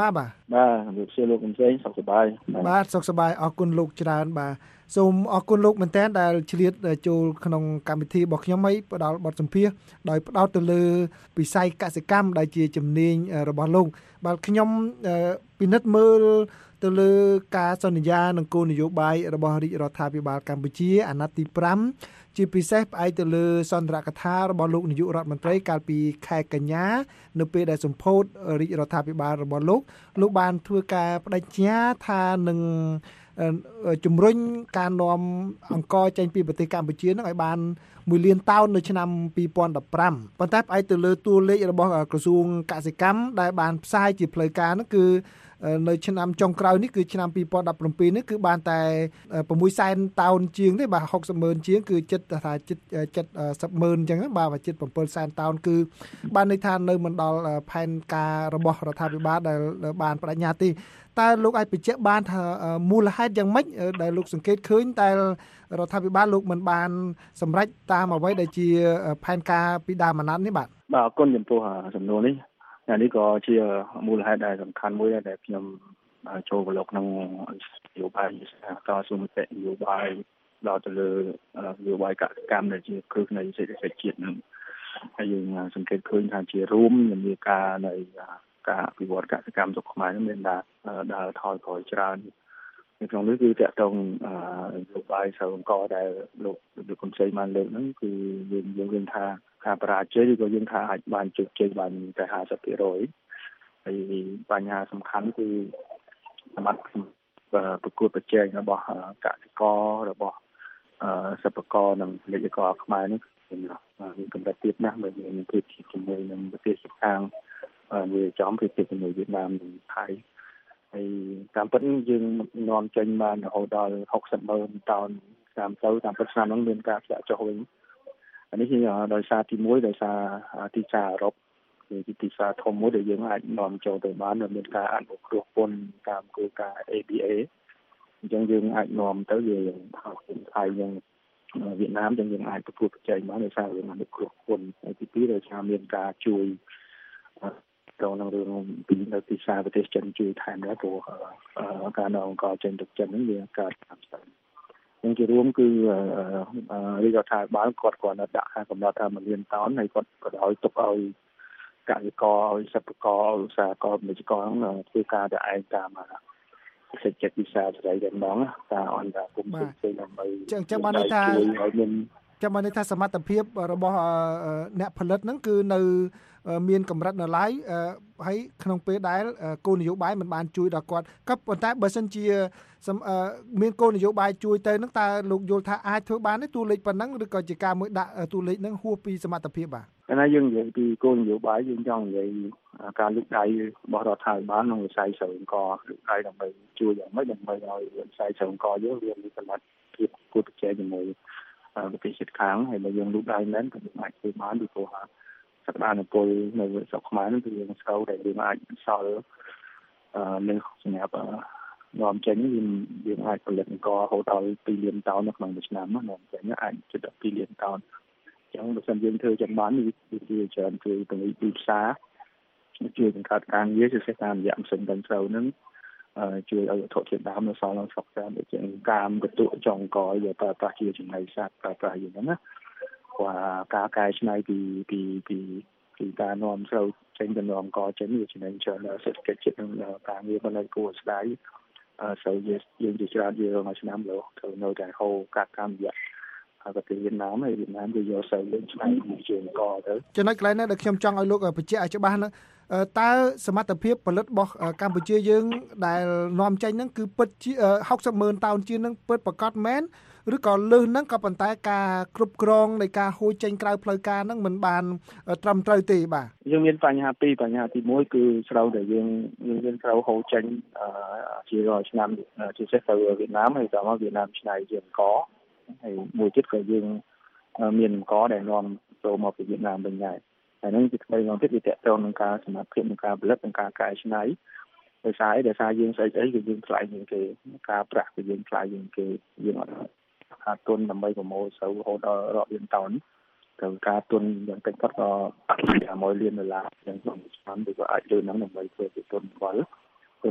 បាទលោកជាលោកកំសែងសុខសប្បាយបាទសុខសប្បាយអរគុណលោកច្រើនបាទសូមអរគុណលោកមែនតើដែលឆ្លៀតចូលក្នុងកម្មវិធីរបស់ខ្ញុំឲ្យផ្ដល់បទសម្ភាសន៍ដោយផ្ដោតទៅលើវិស័យកសិកម្មដែលជាជំនាញរបស់លោកបាទខ្ញុំពិនិត្យមើលទៅលើការសន្យានិងគោលនយោបាយរបស់រាជរដ្ឋាភិបាលកម្ពុជាអាណត្តិទីfiveជាពិសេសផ្អែកទៅលើសន្ទរកថារបស់លោកនាយករដ្ឋមន្ត្រីកាលពីខែកញ្ញានៅពេលដែលសម្ពោធរាជរដ្ឋាភិបាលរបស់លោកលោកបានធ្វើការបដិញ្ញាថានឹងជំរុញការនាំអង្ករចេញពីប្រទេសកម្ពុជានឹងឲ្យបានមួយលានតោននៅឆ្នាំtwo thousand fifteenប៉ុន្តែផ្អែកទៅលើតួលេខរបស់ក្រសួងកសិកម្មដែលបានផ្សាយជាផ្លូវការនោះគឺនៅឆ្នាំចុងក្រោយនេះគឺឆ្នាំtwo thousand seventeenនេះគឺបានតែsixសែនតោនជាងទេបាទsixtyម៉ឺនជាងគឺចិត្តថាចិត្តseventyម៉ឺនអញ្ចឹងបាទចិត្តsevenសែនតោនគឺបានន័យថានៅមិនដល់ផែនការរបស់រដ្ឋាភិបាលដែលបានបដិញ្ញាទេតើលោកអាចបញ្ជាក់បានថាមូលហេតុយ៉ាងម៉េចដែលលោកសង្កេតឃើញតែរដ្ឋាភិបាលលោកមិនបានសម្រេចតាមអ្វីដែលជាផែនការពីដើមអាណត្តិនេះបាទបាទអរគុណចំពោះសំណួរនេះនេះក៏ជាមូលហេតុដែលសំខាន់មួយដែរដែលខ្ញុំចូលប្រឡូកក្នុងនយោបាយតស៊ូមតិនយោបាយដល់ទៅលើនយោបាយកសិកម្មដែលជាគ្រឹះនៃសេដ្ឋកិច្ចជាតិនឹងហើយយើងសង្កេតឃើញថាជារួមនឹងមានការនៃការអភិវឌ្ឍកសិកម្មស្រុកខ្មែរនឹងមានដើរដើរថយក្រោយច្រើននៅក្នុងនេះគឺតាក់ទងនយោបាយស្រូវអង្ករដែលលោកលោកកំសីបានលើកហ្នឹងគឺយើងយើងឃើញថាការបរាជ័យឬក៏យើងថាអាចបានជោគជ័យបានតែfifty percentហើយបញ្ហាសំខាន់គឺសមត្ថភាពប្រកួតប្រជែងរបស់កសិកររបស់សិប្បករនិងផលិតករខ្មែរនេះមានកម្រិតទាបណាស់បើយើងប្រៀបធៀបជាមួយនឹងប្រទេសជិតខាងវាចំប្រៀបធៀបជាមួយវៀតណាមនិងថៃហើយតាមពិតយើងនាំចេញបានរហូតដល់sixtyម៉ឺនតោនតាមទៅតាមពិតឆ្នាំហ្នឹងមានការធ្លាក់ចុះវិញអានេះគឺដោយសារទីoneដោយសារទីផ្សារអឺរ៉ុបគឺទីផ្សារធំមួយដែលយើងអាចនាំចូលទៅបានដោយមានការអនុគ្រោះពន្ធតាមគោលការណ៍ A B A អញ្ចឹងយើងអាចនាំទៅយើងថៃយើងវៀតណាមយើងអាចប្រកួតប្រជែងបានដោយសារយើងអនុគ្រោះពន្ធហើយទីtwoដោយសារមានការជួយចូលក្នុងរឿងពីនៅទីផ្សារប្រទេសចិនជួយថែមដែរព្រោះការនាំអង្ករចេញទៅចិនហ្នឹងវាកើតតាមស្ទើរនឹងជារួមគឺរាជរដ្ឋាភិបាលគាត់គាត់ដាក់ការកំណត់ថាមួយលានតោនហើយគាត់ក៏ឲ្យទុកឲ្យកសិករឲ្យសិប្បករឧស្សាហកម្មពាណិជ្ជករហ្នឹងធ្វើការទៅឯងតាមសេដ្ឋកិច្ចវិសាលស្រីតែម្ដងការអន្តរកម្មផ្សេងៗដើម្បីចឹងចឹងបានន័យថាចាំបានន័យថាសមត្ថភាពរបស់អ្នកផលិតហ្នឹងគឺនៅមានកម្រិតនៅឡើយហើយក្នុងពេលដែលគោលនយោបាយមិនបានជួយដល់គាត់ក៏ប៉ុន្តែបើសិនជាមានគោលនយោបាយជួយទៅហ្នឹងតើលោកយល់ថាអាចធ្វើបានទេតួលេខប៉ុណ្ណឹងឬក៏ជាការមួយដាក់តួលេខហ្នឹងហួសពីសមត្ថភាពបាទតែណាយើងនិយាយពីគោលនយោបាយយើងចង់និយាយការលើកដៃរបស់រដ្ឋាភិបាលក្នុងវិស័យស្រូវអង្ករលើកដៃដើម្បីជួយយ៉ាងម៉េចដើម្បីឲ្យវិស័យស្រូវអង្ករយើងវាមានសមត្ថភាពគួរប្រជែងជាមួយប្រទេសជិតខាងហើយបើយើងលើកដៃមែនក៏យើងអាចធ្វើបានពីព្រោះសក្តានុពលនៅស្រុកខ្មែរនោះគឺយើងស្រូវដែលយើងអាចសល់អឺនៅសម្រាប់នាំចេញយើងយើងអាចផលិតអង្កររហូតដល់twoលានតោននៅក្នុងមួយឆ្នាំនាំចេញអាចជិតដល់twoលានតោនអញ្ចឹងបើសិនយើងធ្វើចំបានវាជាច្រើនជួយពង្រីកទីផ្សារជួយបង្កើតការងារជាពិសេសតាមរយៈម៉ាស៊ីនដាំស្រូវហ្នឹងជួយឲ្យវត្ថុធាតុដើមនៅសល់ក្នុងស្រុកច្រើនដូចជាកាមកន្ទក់ចុងអង្ករយកប្រើប្រាស់ជាចំណីសត្វប្រើប្រាស់យ៉ាងហ្នឹងណាว่าការកែច្នៃពីពីពីពីការនាំស្រូវចេញទៅនាំអង្ករចេញវាចំណេញច្រើនសេដ្ឋកិច្ចជាតិនឹងការងារមិនឲ្យគួរស្ដាយស្រូវយើងជាច្រើនយើងមួយឆ្នាំលោកត្រូវនៅតែហូរកាត់តាមរយៈប្រទេសវៀតណាមហើយវៀតណាមវាយកស្រូវយើងច្នៃជាអង្ករទៅចំណុចកន្លែងនេះដែលខ្ញុំចង់ឲ្យលោកបញ្ជាក់ឲ្យច្បាស់ហ្នឹងតើសមត្ថភាពផលិតរបស់កម្ពុជាយើងដែលនាំចេញហ្នឹងគឺពិតជាsixtyម៉ឺនតោនជាងហ្នឹងពិតប្រកបមែនឬក៏លើសហ្នឹងក៏ប៉ុន្តែការគ្រប់គ្រងនៃការហួចចេញក្រៅផ្លូវការហ្នឹងមិនបានត្រឹមត្រូវទេបាទយើងមានបញ្ហាពីរបញ្ហាទីoneគឺស្រូវដែលយើងយើងមានស្រូវហូរចេញជារាល់ឆ្នាំជាពិសេសទៅវៀតណាមហើយដល់មកវៀតណាមច្នៃជាអង្ករហើយមួយទៀតក៏យើងមានអង្ករដែលនាំចូលមកពីវៀតណាមវិញដែរហើយហ្នឹងជាថ្មីមកទៀតវាតកតងនឹងការសមត្ថភាពក្នុងការផលិតនិងការកែច្នៃដោយសារអីដោយសារយើងស្អីស្អីគឺយើងថ្លៃជាងគេការប្រាក់គឺយើងថ្លៃជាងគេយើងអត់ខាតទុនដើម្បីប្រមូលស្រូវរហូតដល់រាប់លានតោនទៅការទុនយ៉ាងតិចគាត់ក៏one hundredលានដុល្លារយ៉ាងក្នុងឆ្នាំវាក៏អាចលើហ្នឹងដើម្បីធ្វើជាទុនផលទុន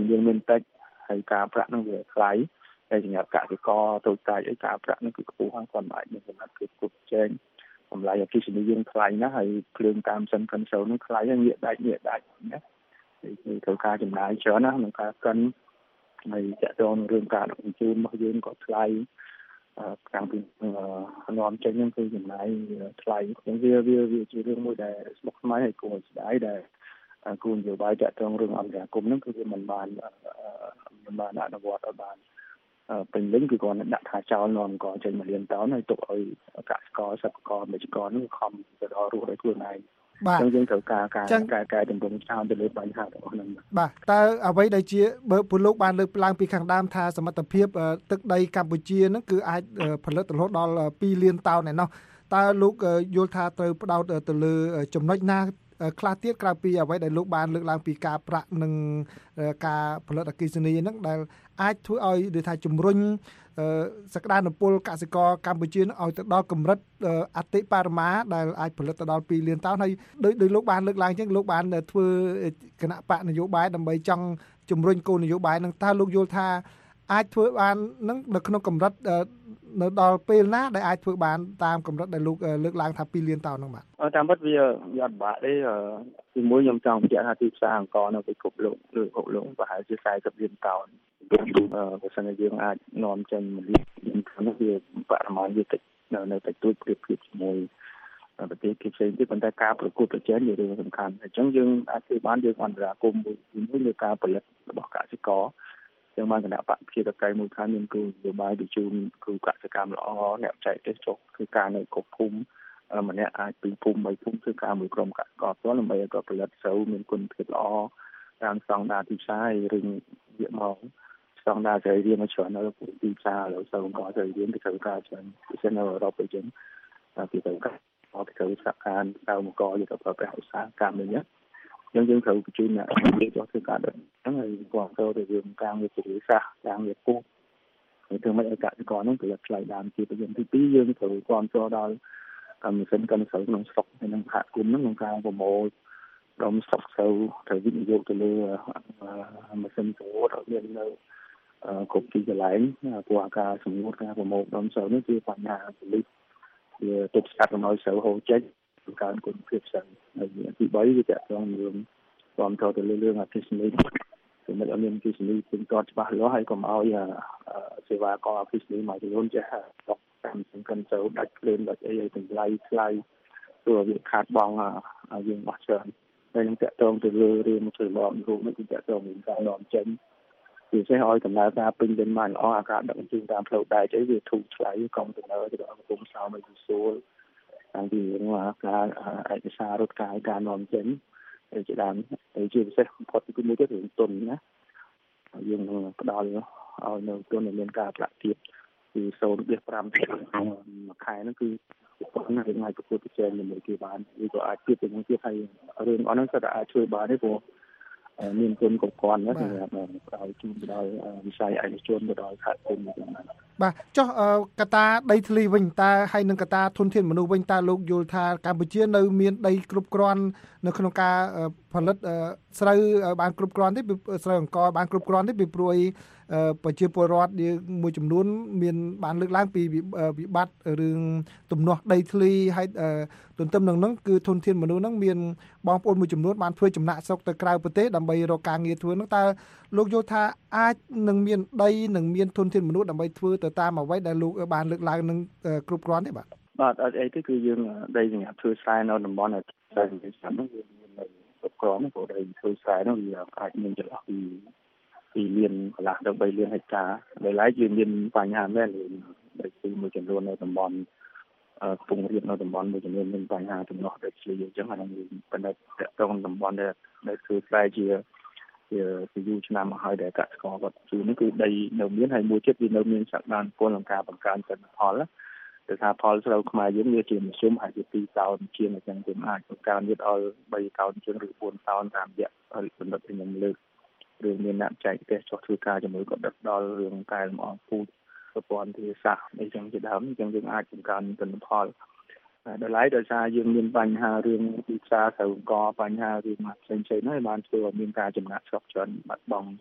យើងមានតិចហើយការប្រាក់នឹងវាថ្លៃតែសម្រាប់កសិករតូចតាចឯការប្រាក់នឹងគឺខ្ពស់ហើយគាត់អាចមានសមត្ថភាពគ្រប់គ្រងតម្លៃអគ្គិសនីយើងថ្លៃណាស់ហើយភ្លើងតាមសិនកិនសូននឹងថ្លៃហើយងាកដាច់ងាកដាច់ណាគឺត្រូវការចំណាយច្រើនណាស់ក្នុងការកិនហើយចាក់ទងរឿងការដឹកជញ្ជូនរបស់យើងក៏ថ្លៃខាងពីនាំចេញហ្នឹងគឺចំណាយថ្លៃអញ្ចឹងវាវាវាជារឿងមួយដែលស្មុគស្មាញហើយគួរស្ដាយដែលគោលនយោបាយចាក់ទងរឿងអន្តរាគមន៍ហ្នឹងគឺវាមិនបានមិនបានអនុវត្តឲ្យបានពេញលេញគឺគាត់ដាក់ថាចោលនាំក៏ចេញមួយលានតោនហើយទុកឲ្យកសិករសិប្បករមេចករហ្នឹងខំទៅដល់រស់ដោយខ្លួនឯងបាទអញ្ចឹងយើងត្រូវការការការកែតម្រង់ចោលទៅលើបញ្ហារបស់ហ្នឹងបាទតើអ្វីដែលជាបើពលលោកបានលើកឡើងពីខាងដើមថាសមត្ថភាពទឹកដីកម្ពុជាហ្នឹងគឺអាចផលិតរហូតដល់ពីរលានតោនឯណោះតើលោកយល់ថាត្រូវផ្ដោតទៅលើចំណុចណាខ្លះទៀតក្រៅពីអ្វីដែលលោកបានលើកឡើងពីការប្រាក់និងការផលិតអគ្គិសនីហ្នឹងដែលអាចធ្វើឲ្យដូចថាជំរុញសក្តានុពលកសិករកម្ពុជាឲ្យទៅដល់កម្រិតអតិបរមាដែលអាចផលិតទៅដល់ពីរលានតោនហើយដោយដោយលោកបានលើកឡើងអញ្ចឹងលោកបានធ្វើគណៈបកនយោបាយដើម្បីចង់ជំរុញគោលនយោបាយហ្នឹងតើលោកយល់ថាអាចធ្វើបាននឹងនៅក្នុងកម្រិតនៅដល់ពេលណាដែលអាចធ្វើបានតាមកម្រិតដែលលោកលើកឡើងថាពីរលានតោនហ្នឹងបាទតាមពិតវាវាអត់បាក់ទេទីមួយខ្ញុំចង់បញ្ជាក់ថាទីផ្សារអង្គរនៅពិភពលោកឬពិភពលោកប្រហែលជាខ្សែសិបលានតោនបើសិនជាយើងអាចនាំចេញមួយលានហ្នឹងវាបរិមាណវាតិចនៅនៅតិចតួចប្រៀបធៀបជាមួយប្រទេសផ្សេងទៀតប៉ុន្តែការប្រកួតប្រជែងជារឿងសំខាន់អញ្ចឹងយើងអាចធ្វើបានយើងអន្តរាគមន៍មួយលើការផលិតរបស់កសិករយើងបានគណៈបកជាតកៃមួយខាងមានគោលនយោបាយបញ្ជូនគ្រូកសិកម្មល្អអ្នកចែកទេសចុះគឺការនៅគ្រប់ភូមិម្នាក់អាចពីភូមិបីភូមិគឺការមួយក្រុមកសិករផ្ទាល់ដើម្បីឲ្យគាត់ផលិតស្រូវមានគុណភាពល្អតាមស្តង់ដារទីផ្សារហើយរឿងវាមកស្តង់ដារស្រីរៀងមកច្រើននៅទីផ្សារឥឡូវស្រូវអង្គស្រីរៀងទៅត្រូវការច្រើនពិសេសនៅអឺរ៉ុបអញ្ចឹងពីត្រូវការមកទៅសហការស្រូវអង្គយកទៅប្រើប្រាស់ឧស្សាហកម្មនេះយើងយើងត្រូវបញ្ជូនអ្នកនិយាយទៅការដល់ហ្នឹងហើយគាត់ទៅទៅរឿងការងារវិសាស្ត្រការងារពុះហើយធ្វើមិនឲ្យកសិករហ្នឹងផលិតថ្លៃដើមជាប្រយោជន៍ទីពីរយើងត្រូវគ្រប់គ្រងដល់ម៉ាស៊ីនកិនស្រូវក្នុងស្រុកហើយនឹងសហគមន៍ហ្នឹងក្នុងការប្រមូលដុំស្រុកស្រូវត្រូវវិនិយោគទៅលើម៉ាស៊ីនស្រូវឲ្យមាននៅគ្រប់ទីកន្លែងព្រោះអាការសម្ងួតការប្រមូលដុំស្រូវនេះជាបញ្ហាពលិសវាទប់ស្កាត់មិនឲ្យស្រូវហូរចេញបង្កើនគុណភាពស្រូវហើយទីបីវាจะต้องរឿងគ្រប់គ្រងទៅលើរឿងអគ្គិសនីសម្រាប់ឲ្យមានអគ្គិសនីពេញតតច្បាស់លាស់ហើយកុំឲ្យសេវាករអគ្គិសនីមួយចំនួនចេះតកតាមសង្គមទៅដាច់ភ្លើងដាច់អីឲ្យតម្លៃថ្លៃព្រោះវាខាតបង់យើងបោះច្រើនហើយនឹងតកតងទៅលើរឿងជួយឡងរូបនេះគឺតកតងនឹងការនាំចេញវាចេះឲ្យដំណើរការពេញលេញបានល្អអាការដឹកជញ្ជូនតាមផ្លូវដែកអីវាធូរថ្លៃកុំដំណើរទៅដល់កំពង់សោមឲ្យស្រួលតាំងពីរឿងការឯកសាររត់ការការនាំចេញហើយជាដើមហើយជាពិសេសបំផុតគឺមួយទៀតរឿងទុនណាយើងនឹងផ្ដល់ឲ្យនៅទុនដែលមានការប្រាក់ទាបគឺ ศูนย์จุดห้า មួយខែហ្នឹងគឺប៉ុណ្ណាយើងអាចប្រកួតប្រជែងជាមួយគេបានវាក៏អាចទៀតទៅនឹងទៀតហើយរឿងអស់ហ្នឹងក៏អាចជួយបានដែរព្រោះមានគុណគ្រប់គ្រាន់ណាស់សម្រាប់ឲ្យជួយដល់វិស័យឯកជនទៅដល់សហគមន៍ហ្នឹងបាទចុះកត្តាដីធ្លីវិញតើហើយនឹងកត្តាធនធានមនុស្សវិញតើលោកយល់ថាកម្ពុជានៅមានដីគ្រប់គ្រាន់នៅក្នុងការផលិតស្រូវបានគ្រប់គ្រាន់ទេស្រូវអង្ករបានគ្រប់គ្រាន់ទេពីព្រោះប្រជាពលរដ្ឋមួយចំនួនមានបានលើកឡើងពីវិបត្តិរឿងទំនាស់ដីធ្លីហើយទន្ទឹមនឹងហ្នឹងគឺធនធានមនុស្សហ្នឹងមានបងប្អូនមួយចំនួនបានធ្វើចំណាក់ស្រុកទៅក្រៅប្រទេសដើម្បីរកការងារធ្វើហ្នឹងតើលោកយល់ថាអាចនឹងមានដីនឹងមានធនធានមនុស្សដើម្បីធ្វើទៅតាមអ្វីដែលលោកបានលើកឡើងនឹងគ្រប់គ្រាន់ទេបាទបាទអត់អីទេគឺយើងដីសម្រាប់ធ្វើស្រែនៅតំបន់ដែលតែហ្នឹងវាមានគ្រប់គ្រាន់ព្រោះដីធ្វើស្រែហ្នឹងវាអាចមានចន្លោះពីពីលានកន្លះដល់បីលានហិកតាដោយឡែកវាមានបញ្ហាមែនដែលគឺមួយចំនួននៅតំបន់កំពង់រាបនៅតំបន់មួយចំនួនមានបញ្ហាទំនាស់ដីធ្លីអញ្ចឹងហើយនឹងបណ្ឌិតតកតងតំបន់ដែលដែលធ្វើស្រែជាជាយូរឆ្នាំមកហើយដែលកសិករគាត់ជួនេះគឺដីនៅមានហើយមួយទៀតវានៅមានសក្តានុពលក្នុងការបង្កើនទិន្នផលទៅថាផលស្រូវខ្មែរយើងវាជាមធ្យមហើយជាពីរតោនជាងអញ្ចឹងយើងអាចបង្កើនវាដល់បីតោនជាងឬបួនតោនតាមរយៈបណ្ឌិតខ្ញុំលើករឿងមានអ្នកចែកទេសចុះធ្វើការជាមួយក៏ដិតដល់រឿងកែលម្អពូជប្រព័ន្ធវិទ្យាសាស្ត្រអីចឹងជាដើមអញ្ចឹងយើងអាចបង្កើនទិន្នផលដោយឡែកដោយសារយើងមានបញ្ហារឿងទីផ្សារស្រូវអង្គបញ្ហារឿងផ្សេងៗហ្នឹងបានធ្វើឲ្យមានការចំណាក់ស្រុកច្រើនបាត់បង់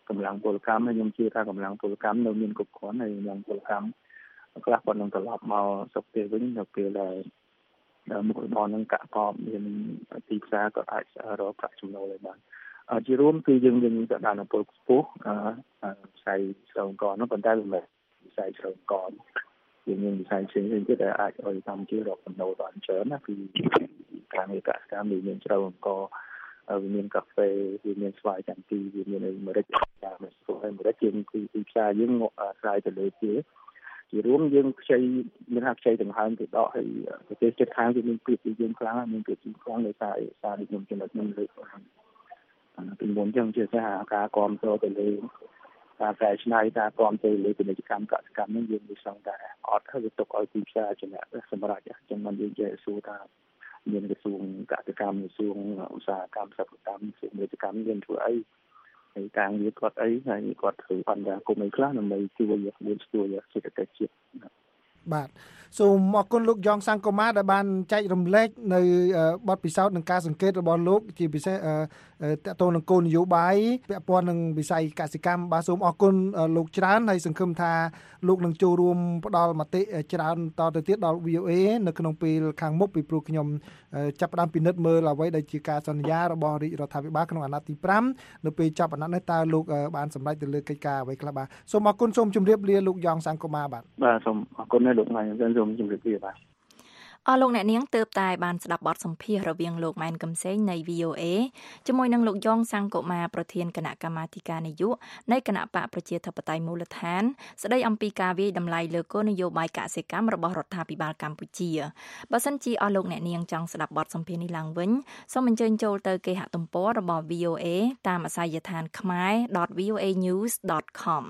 កម្លាំងពលកម្មហើយខ្ញុំជឿថាកម្លាំងពលកម្មនៅមានគ្រប់គ្រាន់ហើយកម្លាំងពលកម្មខ្លះគាត់នឹងត្រឡប់មកស្រុកទៀតវិញនៅពេលដែលមុខរបរនឹងកាក់កបមានទីផ្សារក៏អាចរកប្រាក់ចំណូលឲ្យបានជារួមគឺយើងយើងទៅដល់នៅពលខ្ពស់ផ្សាយស្រោមកនោះប៉ុន្តែមិនមែនផ្សាយស្រោមកយើងមានវិស័យផ្សេងៗទៀតដែលអាចឲ្យកម្ពុជារកចំណូលបានច្រើនណាគឺការងារកសិកម្មមានស្រោមកវាមានកាហ្វេវាមានស្វាយចន្ទីវាមានអមេរិកតាមស្រុកអមេរិកយើងគឺទីផ្សារយើងស្រាយទៅលើជាជារួមយើងខ្ចីមានថាខ្ចីដង្ហើមទៅដកហើយប្រទេសជិតខាងគឺមានពីពីយើងខ្លាំងមានពីពីខ្លាំងដោយសារសារនេះខ្ញុំចំណុចខ្ញុំលើកពីមុនចឹងជាថាការគ្រប់គ្រងទៅលើការកែច្នៃការគ្រប់គ្រងលើពាណិជ្ជកម្មកសិកម្មនេះយើងមិនសង្កេតអត់ហើយទុកឲ្យទីផ្សារជាអ្នកសម្រាប់ចឹងមិនយើងចេះសួរថាមានក្រសួងកសិកម្មក្រសួងឧស្សាហកម្មសិប្បកម្មពាណិជ្ជកម្មយើងធ្វើអីហើយការងារគាត់អីហើយគាត់ធ្វើអន្តរកម្មអីខ្លះដើម្បីជួយយកមានជួយសេដ្ឋកិច្ចជាតិបាទសូមអរគុណលោកយ៉ងសង្គមាដែលបានចែករំលែកនៅបទពិសោធន៍និងការសង្កេតរបស់លោកជាពិសេសតកតងនឹងគោលនយោបាយពាក់ព័ន្ធនឹងវិស័យកសិកម្មបាទសូមអរគុណលោកច្រើនហើយសង្ឃឹមថាលោកនឹងចូលរួមផ្ដល់មតិច្រើនតទៅទៀតដល់ វី អូ អេ នៅក្នុងពេលខាងមុខពីព្រោះខ្ញុំចាប់ផ្ដើមពិនិត្យមើលអ្វីដែលជាការសន្យារបស់រាជរដ្ឋាភិបាលក្នុងអាណត្តិទីប្រាំនៅពេលចាប់អាណត្តិនេះតើលោកបានសម្រេចទៅលើកិច្ចការអ្វីខ្លះបាទសូមអរគុណសូមជម្រាបលាលោកយ៉ងសង្គមាបាទបាទសូមអរគុណណាស់លោកម៉ែនសូមជម្រាបលាបាទអស់លោកអ្នកនាងទើបតែបានស្ដាប់បទសម្ភាសន៍រវាងលោកម៉ែនកំសែងនៃ វី អូ អេ ជាមួយនឹងលោកយ៉ងសង្គមាប្រធានគណៈកម្មាធិការនយោបាយនៃគណៈបកប្រជាធិបតេយ្យមូលដ្ឋានស្ដីអំពីការវាយតម្លៃលើគោលនយោបាយកសិកម្មរបស់រដ្ឋាភិបាលកម្ពុជាបើសិនជាអស់លោកអ្នកនាងចង់ស្ដាប់បទសម្ភាសន៍នេះឡើងវិញសូមអញ្ជើញចូលទៅគេហទំព័ររបស់ វី អូ អេ តាមអាសយដ្ឋាន khmae dot v o a news dot com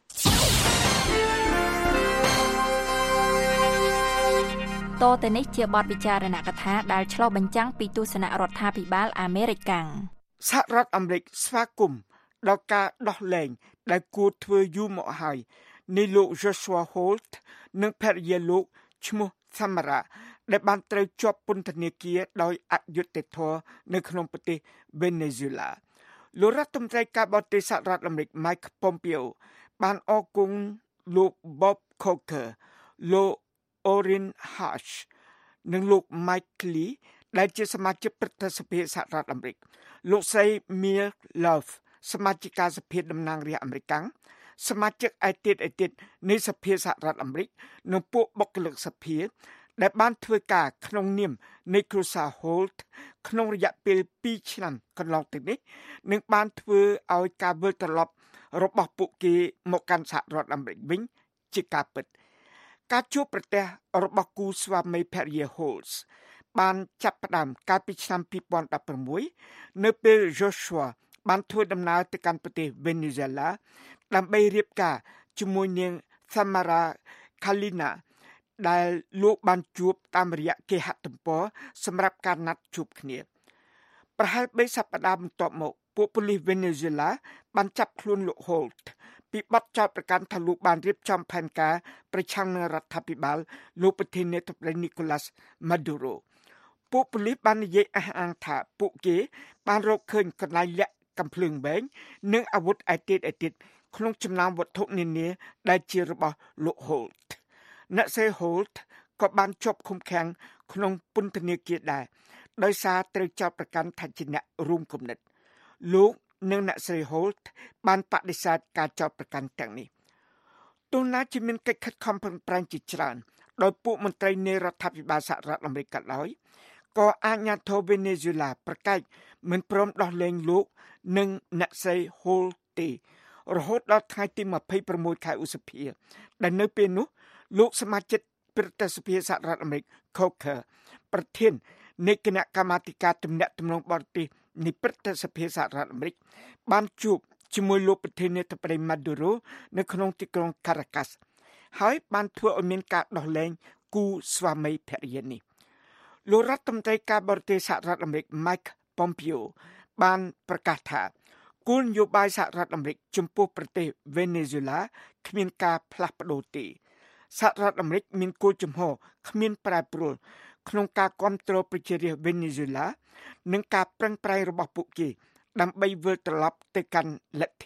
តទៅនេះជាបទវិចារណកថាដែលឆ្លុះបញ្ចាំងពីទស្សនៈរដ្ឋាភិបាលអាមេរិកកាំងសហរដ្ឋអាមេរិកស្វាគមន៍ដល់ការដោះលែងដែលគួរធ្វើយូរមកហើយនៃលោក Joshua Holt និងភរិយាលោកឈ្មោះ Samara ដែលបានត្រូវជាប់ពន្ធនាគារដោយអយុត្តិធម៌នៅក្នុងប្រទេស Venezuela លោករដ្ឋមន្ត្រីការបរទេសសហរដ្ឋអាមេរិក Mike Pompeo បានអរគុណលោក Bob Corker លោក Orrin Hatch និងលោក Mike Lee ដែលជាសមាជិកព្រឹទ្ធសភាសហរដ្ឋអាមេរិកលោកស្រី Mia Love សមាជិកសភាតំណាងរាស្ត្រអាមេរិកសមាជិកឯទៀតឯទៀតនៃសភាសហរដ្ឋអាមេរិកនិងពួកបុគ្គលិកសភាដែលបានធ្វើការក្នុងនាមនៃគ្រួសារ Holt ក្នុងរយៈពេលពីរឆ្នាំកន្លងទៅនេះនឹងបានធ្វើឲ្យការវិលត្រឡប់របស់ពួកគេមកកាន់សហរដ្ឋអាមេរិកវិញជាការពិតការជួបប្រទះរបស់គូស្វាមីភរិយា Holtz បានចាប់ផ្ដើមកាលពីឆ្នាំពីរពាន់ដប់ប្រាំមួយនៅពេល Joshua បានធ្វើដំណើរទៅកាន់ប្រទេស Venezuela ដើម្បីរៀបការជាមួយនាង Samara Kalina ដែលលោកបានជួបតាមរយៈគេហទំព័រសម្រាប់ការណាត់ជួបគ្នាប្រហែលបីសប្តាហ៍បន្ទាប់មកពួកប៉ូលីស Venezuela បានចាប់ខ្លួនលោក Holt ពីបទចោទប្រកាន់ថាលោកបានរៀបចំផែនការប្រឆាំងនឹងរដ្ឋាភិបាលលោកប្រធានាធិបតី Nicolas Maduro ពួកប៉ូលីសបាននិយាយអះអាងថាពួកគេបានរកឃើញកន្លែងលាក់កាំភ្លើងវែងនិងអាវុធឯទៀតឯទៀតក្នុងចំណោមវត្ថុនានាដែលជារបស់លោក Holt អ្នកស្រី Holt ក៏បានជាប់ឃុំឃាំងក្នុងពន្ធនាគារដែរដោយសារត្រូវចោទប្រកាន់ថាជាអ្នករួមគំនិតលោកនិងអ្នកស្រី Holt បានបដិសេធការចោទប្រកាន់ទាំងនេះទោះណាជាមានកិច្ចខិតខំប្រឹងប្រែងជាច្រើនដោយពួកមន្ត្រីនៃរដ្ឋាភិបាលសហរដ្ឋអាមេរិកក៏ដោយក៏អាជ្ញាធរ Venezuela ប្រកែកមិនព្រមដោះលែងលោកនិងអ្នកស្រី Holt ទេរហូតដល់ថ្ងៃទីម្ភៃប្រាំមួយខែឧសភាដែលនៅពេលនោះលោកសមាជិកព្រឹទ្ធសភាសហរដ្ឋអាមេរិក Corker ប្រធាននៃគណៈកម្មាធិការទំនាក់ទំនងបរទេសនៃព្រឹទ្ធសភាសហរដ្ឋអាមេរិកបានជួបជាមួយលោកប្រធានាធិបតី Maduro នៅក្នុងទីក្រុង Caracas ហើយបានធ្វើឲ្យមានការដោះលែងគូស្វាមីភរិយានេះលោករដ្ឋមន្ត្រីការបរទេសសហរដ្ឋអាមេរិក Mike Pompeo បានប្រកាសថាគោលនយោបាយសហរដ្ឋអាមេរិកចំពោះប្រទេស Venezuela គ្មានការផ្លាស់ប្ដូរទេសហរដ្ឋអាមេរិកមានគោលជំហរគ្មានប្រែប្រួលក្នុងការគ្រប់គ្រងប្រជារាស្ត្រ Venezuela និងការប្រឹងប្រែងរបស់ពួកគេដើម្បីវិលត្រឡប់ទៅកាន់លទ្ធិ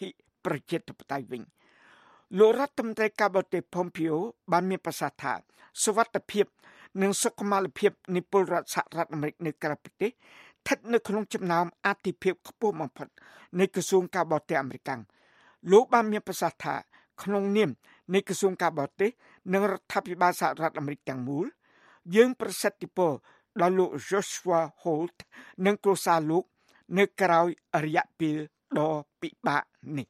ប្រជាធិបតេយ្យវិញលោករដ្ឋមន្ត្រីការបរទេស Pompeo បានមានប្រសាសន៍ថាសុវត្ថិភាពនិងសុខុមាលភាពនៃពលរដ្ឋសហរដ្ឋអាមេរិកនៅក្រៅប្រទេសស្ថិតនៅក្នុងចំណោមអាទិភាពខ្ពស់បំផុតនៃក្រសួងការបរទេសអាមេរិកលោកបានមានប្រសាសន៍ថាក្នុងនាមនៃក្រសួងការបរទេសនិងរដ្ឋាភិបាលសហរដ្ឋអាមេរិកទាំងមូលយើងប្រសិទ្ធពរដល់លោក Joshua Holt និងគ្រួសារលោកនៅក្រៅរយៈពេលដ៏ពិបាកនេះ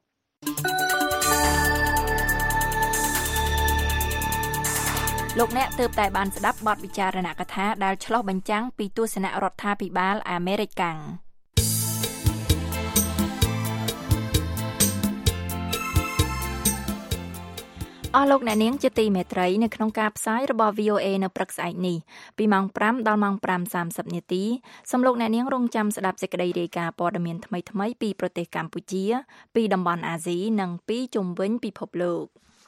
លោកអ្នកទើបតែបានស្ដាប់បទវិចារណកថាដែលឆ្លុះបញ្ចាំងពីទស្សនៈរដ្ឋាភិបាលអាមេរិកកាំងអស់លោកអ្នកនាងជាទីមេត្រីនៅក្នុងការផ្សាយរបស់ វី អូ អេ នៅព្រឹកស្អែកនេះពីម៉ោងប្រាំដល់ម៉ោងប្រាំសាមសិបនាទីសូមលោកអ្នកនាងរងចាំស្ដាប់សេចក្តីរាយការណ៍ព័ត៌មានថ្មីៗពីប្រទេសកម្ពុជាពីតំបន់អាស៊ីនិងពីជុំវិញពិភពលោក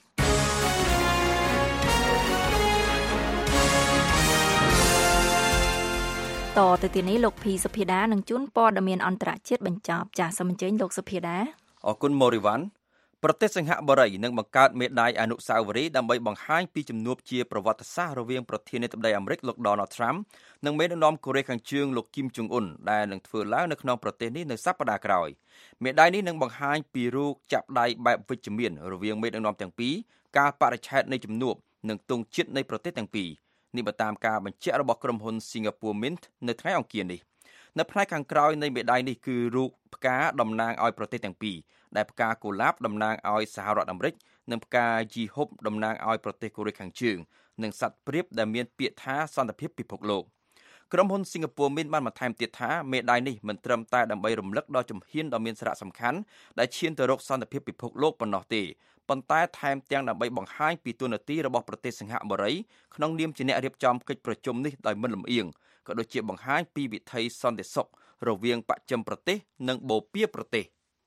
តទៅទីនេះលោកភីសុភាដានឹងជូនព័ត៌មានអន្តរជាតិបញ្ចប់ចាសសូមអញ្ជើញលោកសុភាដាអរគុណម៉ូរីវ៉ាន់ប្រទេសសិង្ហបុរីនឹងបង្កើតមេដាយអនុស្សាវរីយ៍ដើម្បីបង្ហាញពីជំនួបជាប្រវត្តិសាស្ត្ររវាងប្រធានាធិបតីអាមេរិកលោក Donald Trump និងមេដឹកនាំកូរ៉េខាងជើងលោក Kim Jong Un ដែលនឹងធ្វើឡើងនៅក្នុងប្រទេសនេះនៅសប្តាហ៍ក្រោយមេដាយនេះនឹងបង្ហាញពីរូបចាប់ដៃបែបវិជ្ជមានរវាងមេដឹកនាំទាំងពីរការបរិច្ឆេទនៃជំនួបនិងទង់ជាតិនៃប្រទេសទាំងពីរនេះបើតាមការបញ្ជាក់របស់ក្រុមហ៊ុន Singapore Mint នៅថ្ងៃអង្គារនេះនៅផ្នែកខាងក្រោយនៃមេដាយនេះគឺរូបផ្កាតំណាងឲ្យប្រទេសទាំងពីរដែលផ្កាកុលាបតំណាងឲ្យសហរដ្ឋអាមេរិកនិងផ្កាជីហុបតំណាងឲ្យប្រទេសកូរ៉េខាងជើងនិងសត្វព្រាបដែលមានពាក្យថាសន្តិភាពពិភពលោកក្រុមហ៊ុន Singapore Mint បានបន្ថែមទៀតថាមេដាយនេះមិនត្រឹមតែដើម្បីរំលឹកដល់ជំហានដ៏មានសារៈសំខាន់ដែលឈានទៅរកសន្តិភាពពិភពលោកប៉ុណ្ណោះទេប៉ុន្តែថែមទាំងដើម្បីបង្ហាញពីទូនាទីរបស់ប្រទេសសិង្ហបុរីក្នុងនាមជាអ្នករៀបចំកិច្ចប្រជុំនេះដោយមិនលំអៀងក៏ដូចជាបង្ហាញពីវិថីសន្តិសុខរវាងបច្ចឹមប្រទេសនិងបូព៌ាប្រទេស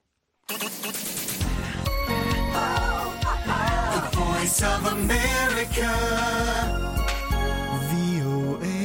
Voice of America វី អូ អេ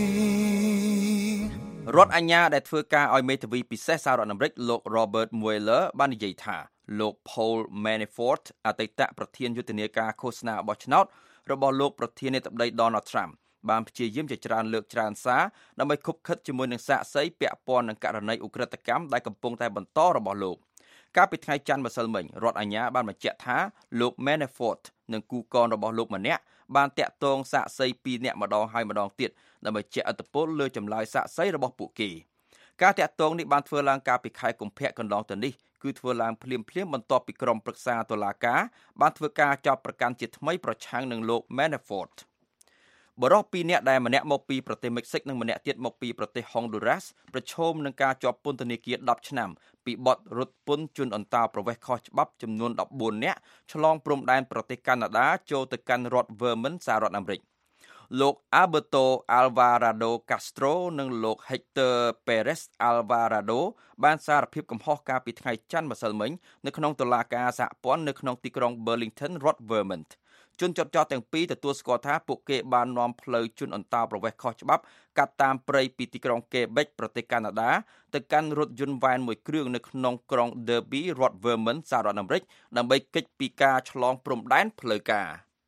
រដ្ឋអាជ្ញាដែលធ្វើការឲ្យមេធាវីពិសេសសហរដ្ឋអាមេរិកលោក Robert Mueller បាននិយាយថាលោក Paul Manafort អតីតប្រធានយុទ្ធនាការឃោសនាបោះឆ្នោតរបស់លោកប្រធានាធិបតី Donald Trump បានព្យាយាមជាច្រើនលើកច្រើនសារដើម្បីខុបខិតជាមួយនឹងសាក្សីពាក់ព័ន្ធនឹងករណីឧក្រិដ្ឋកម្មដែលកំពុងតែបន្តរបស់លោកកាលពីថ្ងៃច័ន្ទម្សិលមិញរដ្ឋអាជ្ញាបានបញ្ជាក់ថាលោក Manafort និងគូកនរបស់លោកម្នាក់បានតាក់ទងសាក្សីពីរនាក់ម្ដងហើយម្ដងទៀតដើម្បីជះឥទ្ធិពលលើចម្លើយសាក្សីរបស់ពួកគេការតាក់ទងនេះបានធ្វើឡើងកាលពីខែកុម្ភៈកន្លងទៅនេះគឺធ្វើឡើងភ្លាមៗបន្ទាប់ពីក្រុមប្រឹក្សាតុលាការបានធ្វើការចាប់ប្រកាន់ជាថ្មីប្រឆាំងនឹងលោក Manafortបរិសុទ្ធពីរនាក់ដែលម្នាក់មកពីប្រទេសមិចស៊ិកនិងម្នាក់ទៀតមកពីប្រទេសហុងឌូរ៉ាសប្រឈមនឹងការជាប់ពន្ធនាគារដប់ឆ្នាំពីបទរត់ពន្ធជនអន្តោប្រវេសន៍ខុសច្បាប់ចំនួនដប់បួននាក់ឆ្លងព្រំដែនប្រទេសកាណាដាចូលទៅកាន់រដ្ឋ Vermont សហរដ្ឋអាមេរិកលោក Alberto Alvarado Castro និងលោក Hector Perez Alvarado បានសារភាពកំហុសកាលពីថ្ងៃច័ន្ទម្សិលមិញនៅក្នុងតុលាការសហព័ន្ធនៅក្នុងទីក្រុង Burlington រដ្ឋ Vermontជនជាប់ចោទទាំងពីរទទួលស្គាល់ថាពួកគេបាននាំផ្លូវជនអន្តោប្រវេសន៍ខុសច្បាប់កាត់តាមព្រៃពីទីក្រុង Quebec ប្រទេសកាណាដាទៅកាន់រថយន្តវ៉ែនមួយគ្រឿងនៅក្នុងក្រុង Derby រដ្ឋ Vermont សហរដ្ឋអាមេរិកដើម្បីគេចពីការឆ្លងព្រំដែនផ្លូវការ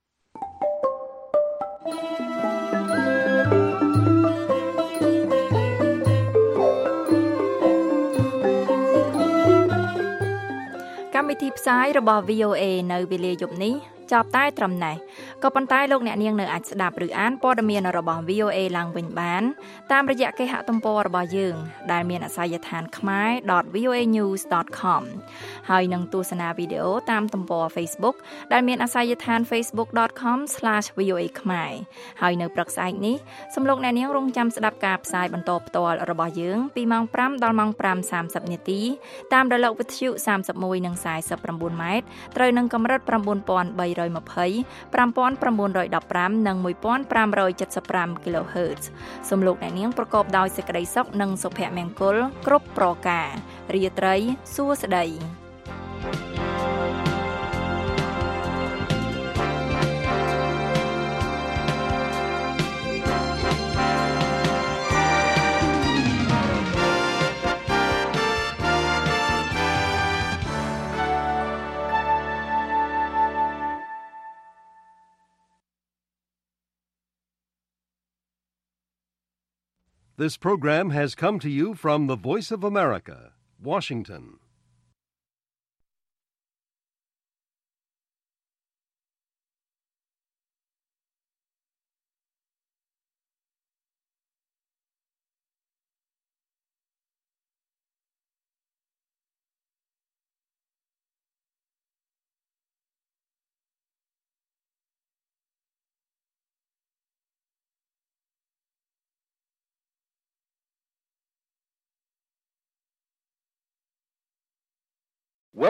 កម្មវិធីផ្សាយរបស់ វី អូ អេ នៅវេលាយប់នេះចប់តែត្រឹមនេះក៏ប៉ុន្តែលោកអ្នកនាងនៅអាចស្ដាប់ឬអានព័ត៌មានរបស់ វី អូ អេ ឡើងវិញបានតាមរយៈគេហទំព័ររបស់យើងដែលមានអាសយដ្ឋាន ខ្មែរ ដត វី អូ អេ ញូស ដត ខម ហើយនឹងទស្សនាវីដេអូតាមទំព័រ Facebook ដែលមានអាសយដ្ឋាន ហ្វេសប៊ុក ដត ខម ស្លាស វី អូ អេ ខ្មែរហើយនៅព្រឹកស្អែកនេះសូមលោកអ្នកនាងរងចាំស្ដាប់ការផ្សាយបន្តផ្ទាល់របស់យើងពីម៉ោងប្រាំដល់ម៉ោងប្រាំសាមសិបនាទីតាមរលកវិទ្យុសាមសិបមួយនិងខ្សែសិបប្រាំបួនម៉ែត្រត្រូវនឹងកម្រិត៩,៣២០ ប្រាំពាន់ប្រាំរយដប់ប្រាំនិងមួយពាន់ប្រាំរយចិតសិបប្រាំ kHz សូមលោកអ្នកនាងប្រកបដោយសេចក្តីសុខនិងសុភមង្គលគ្រប់ប្រការរាត្រីសួស្តី This program has come to you from the Voice of America, Washington.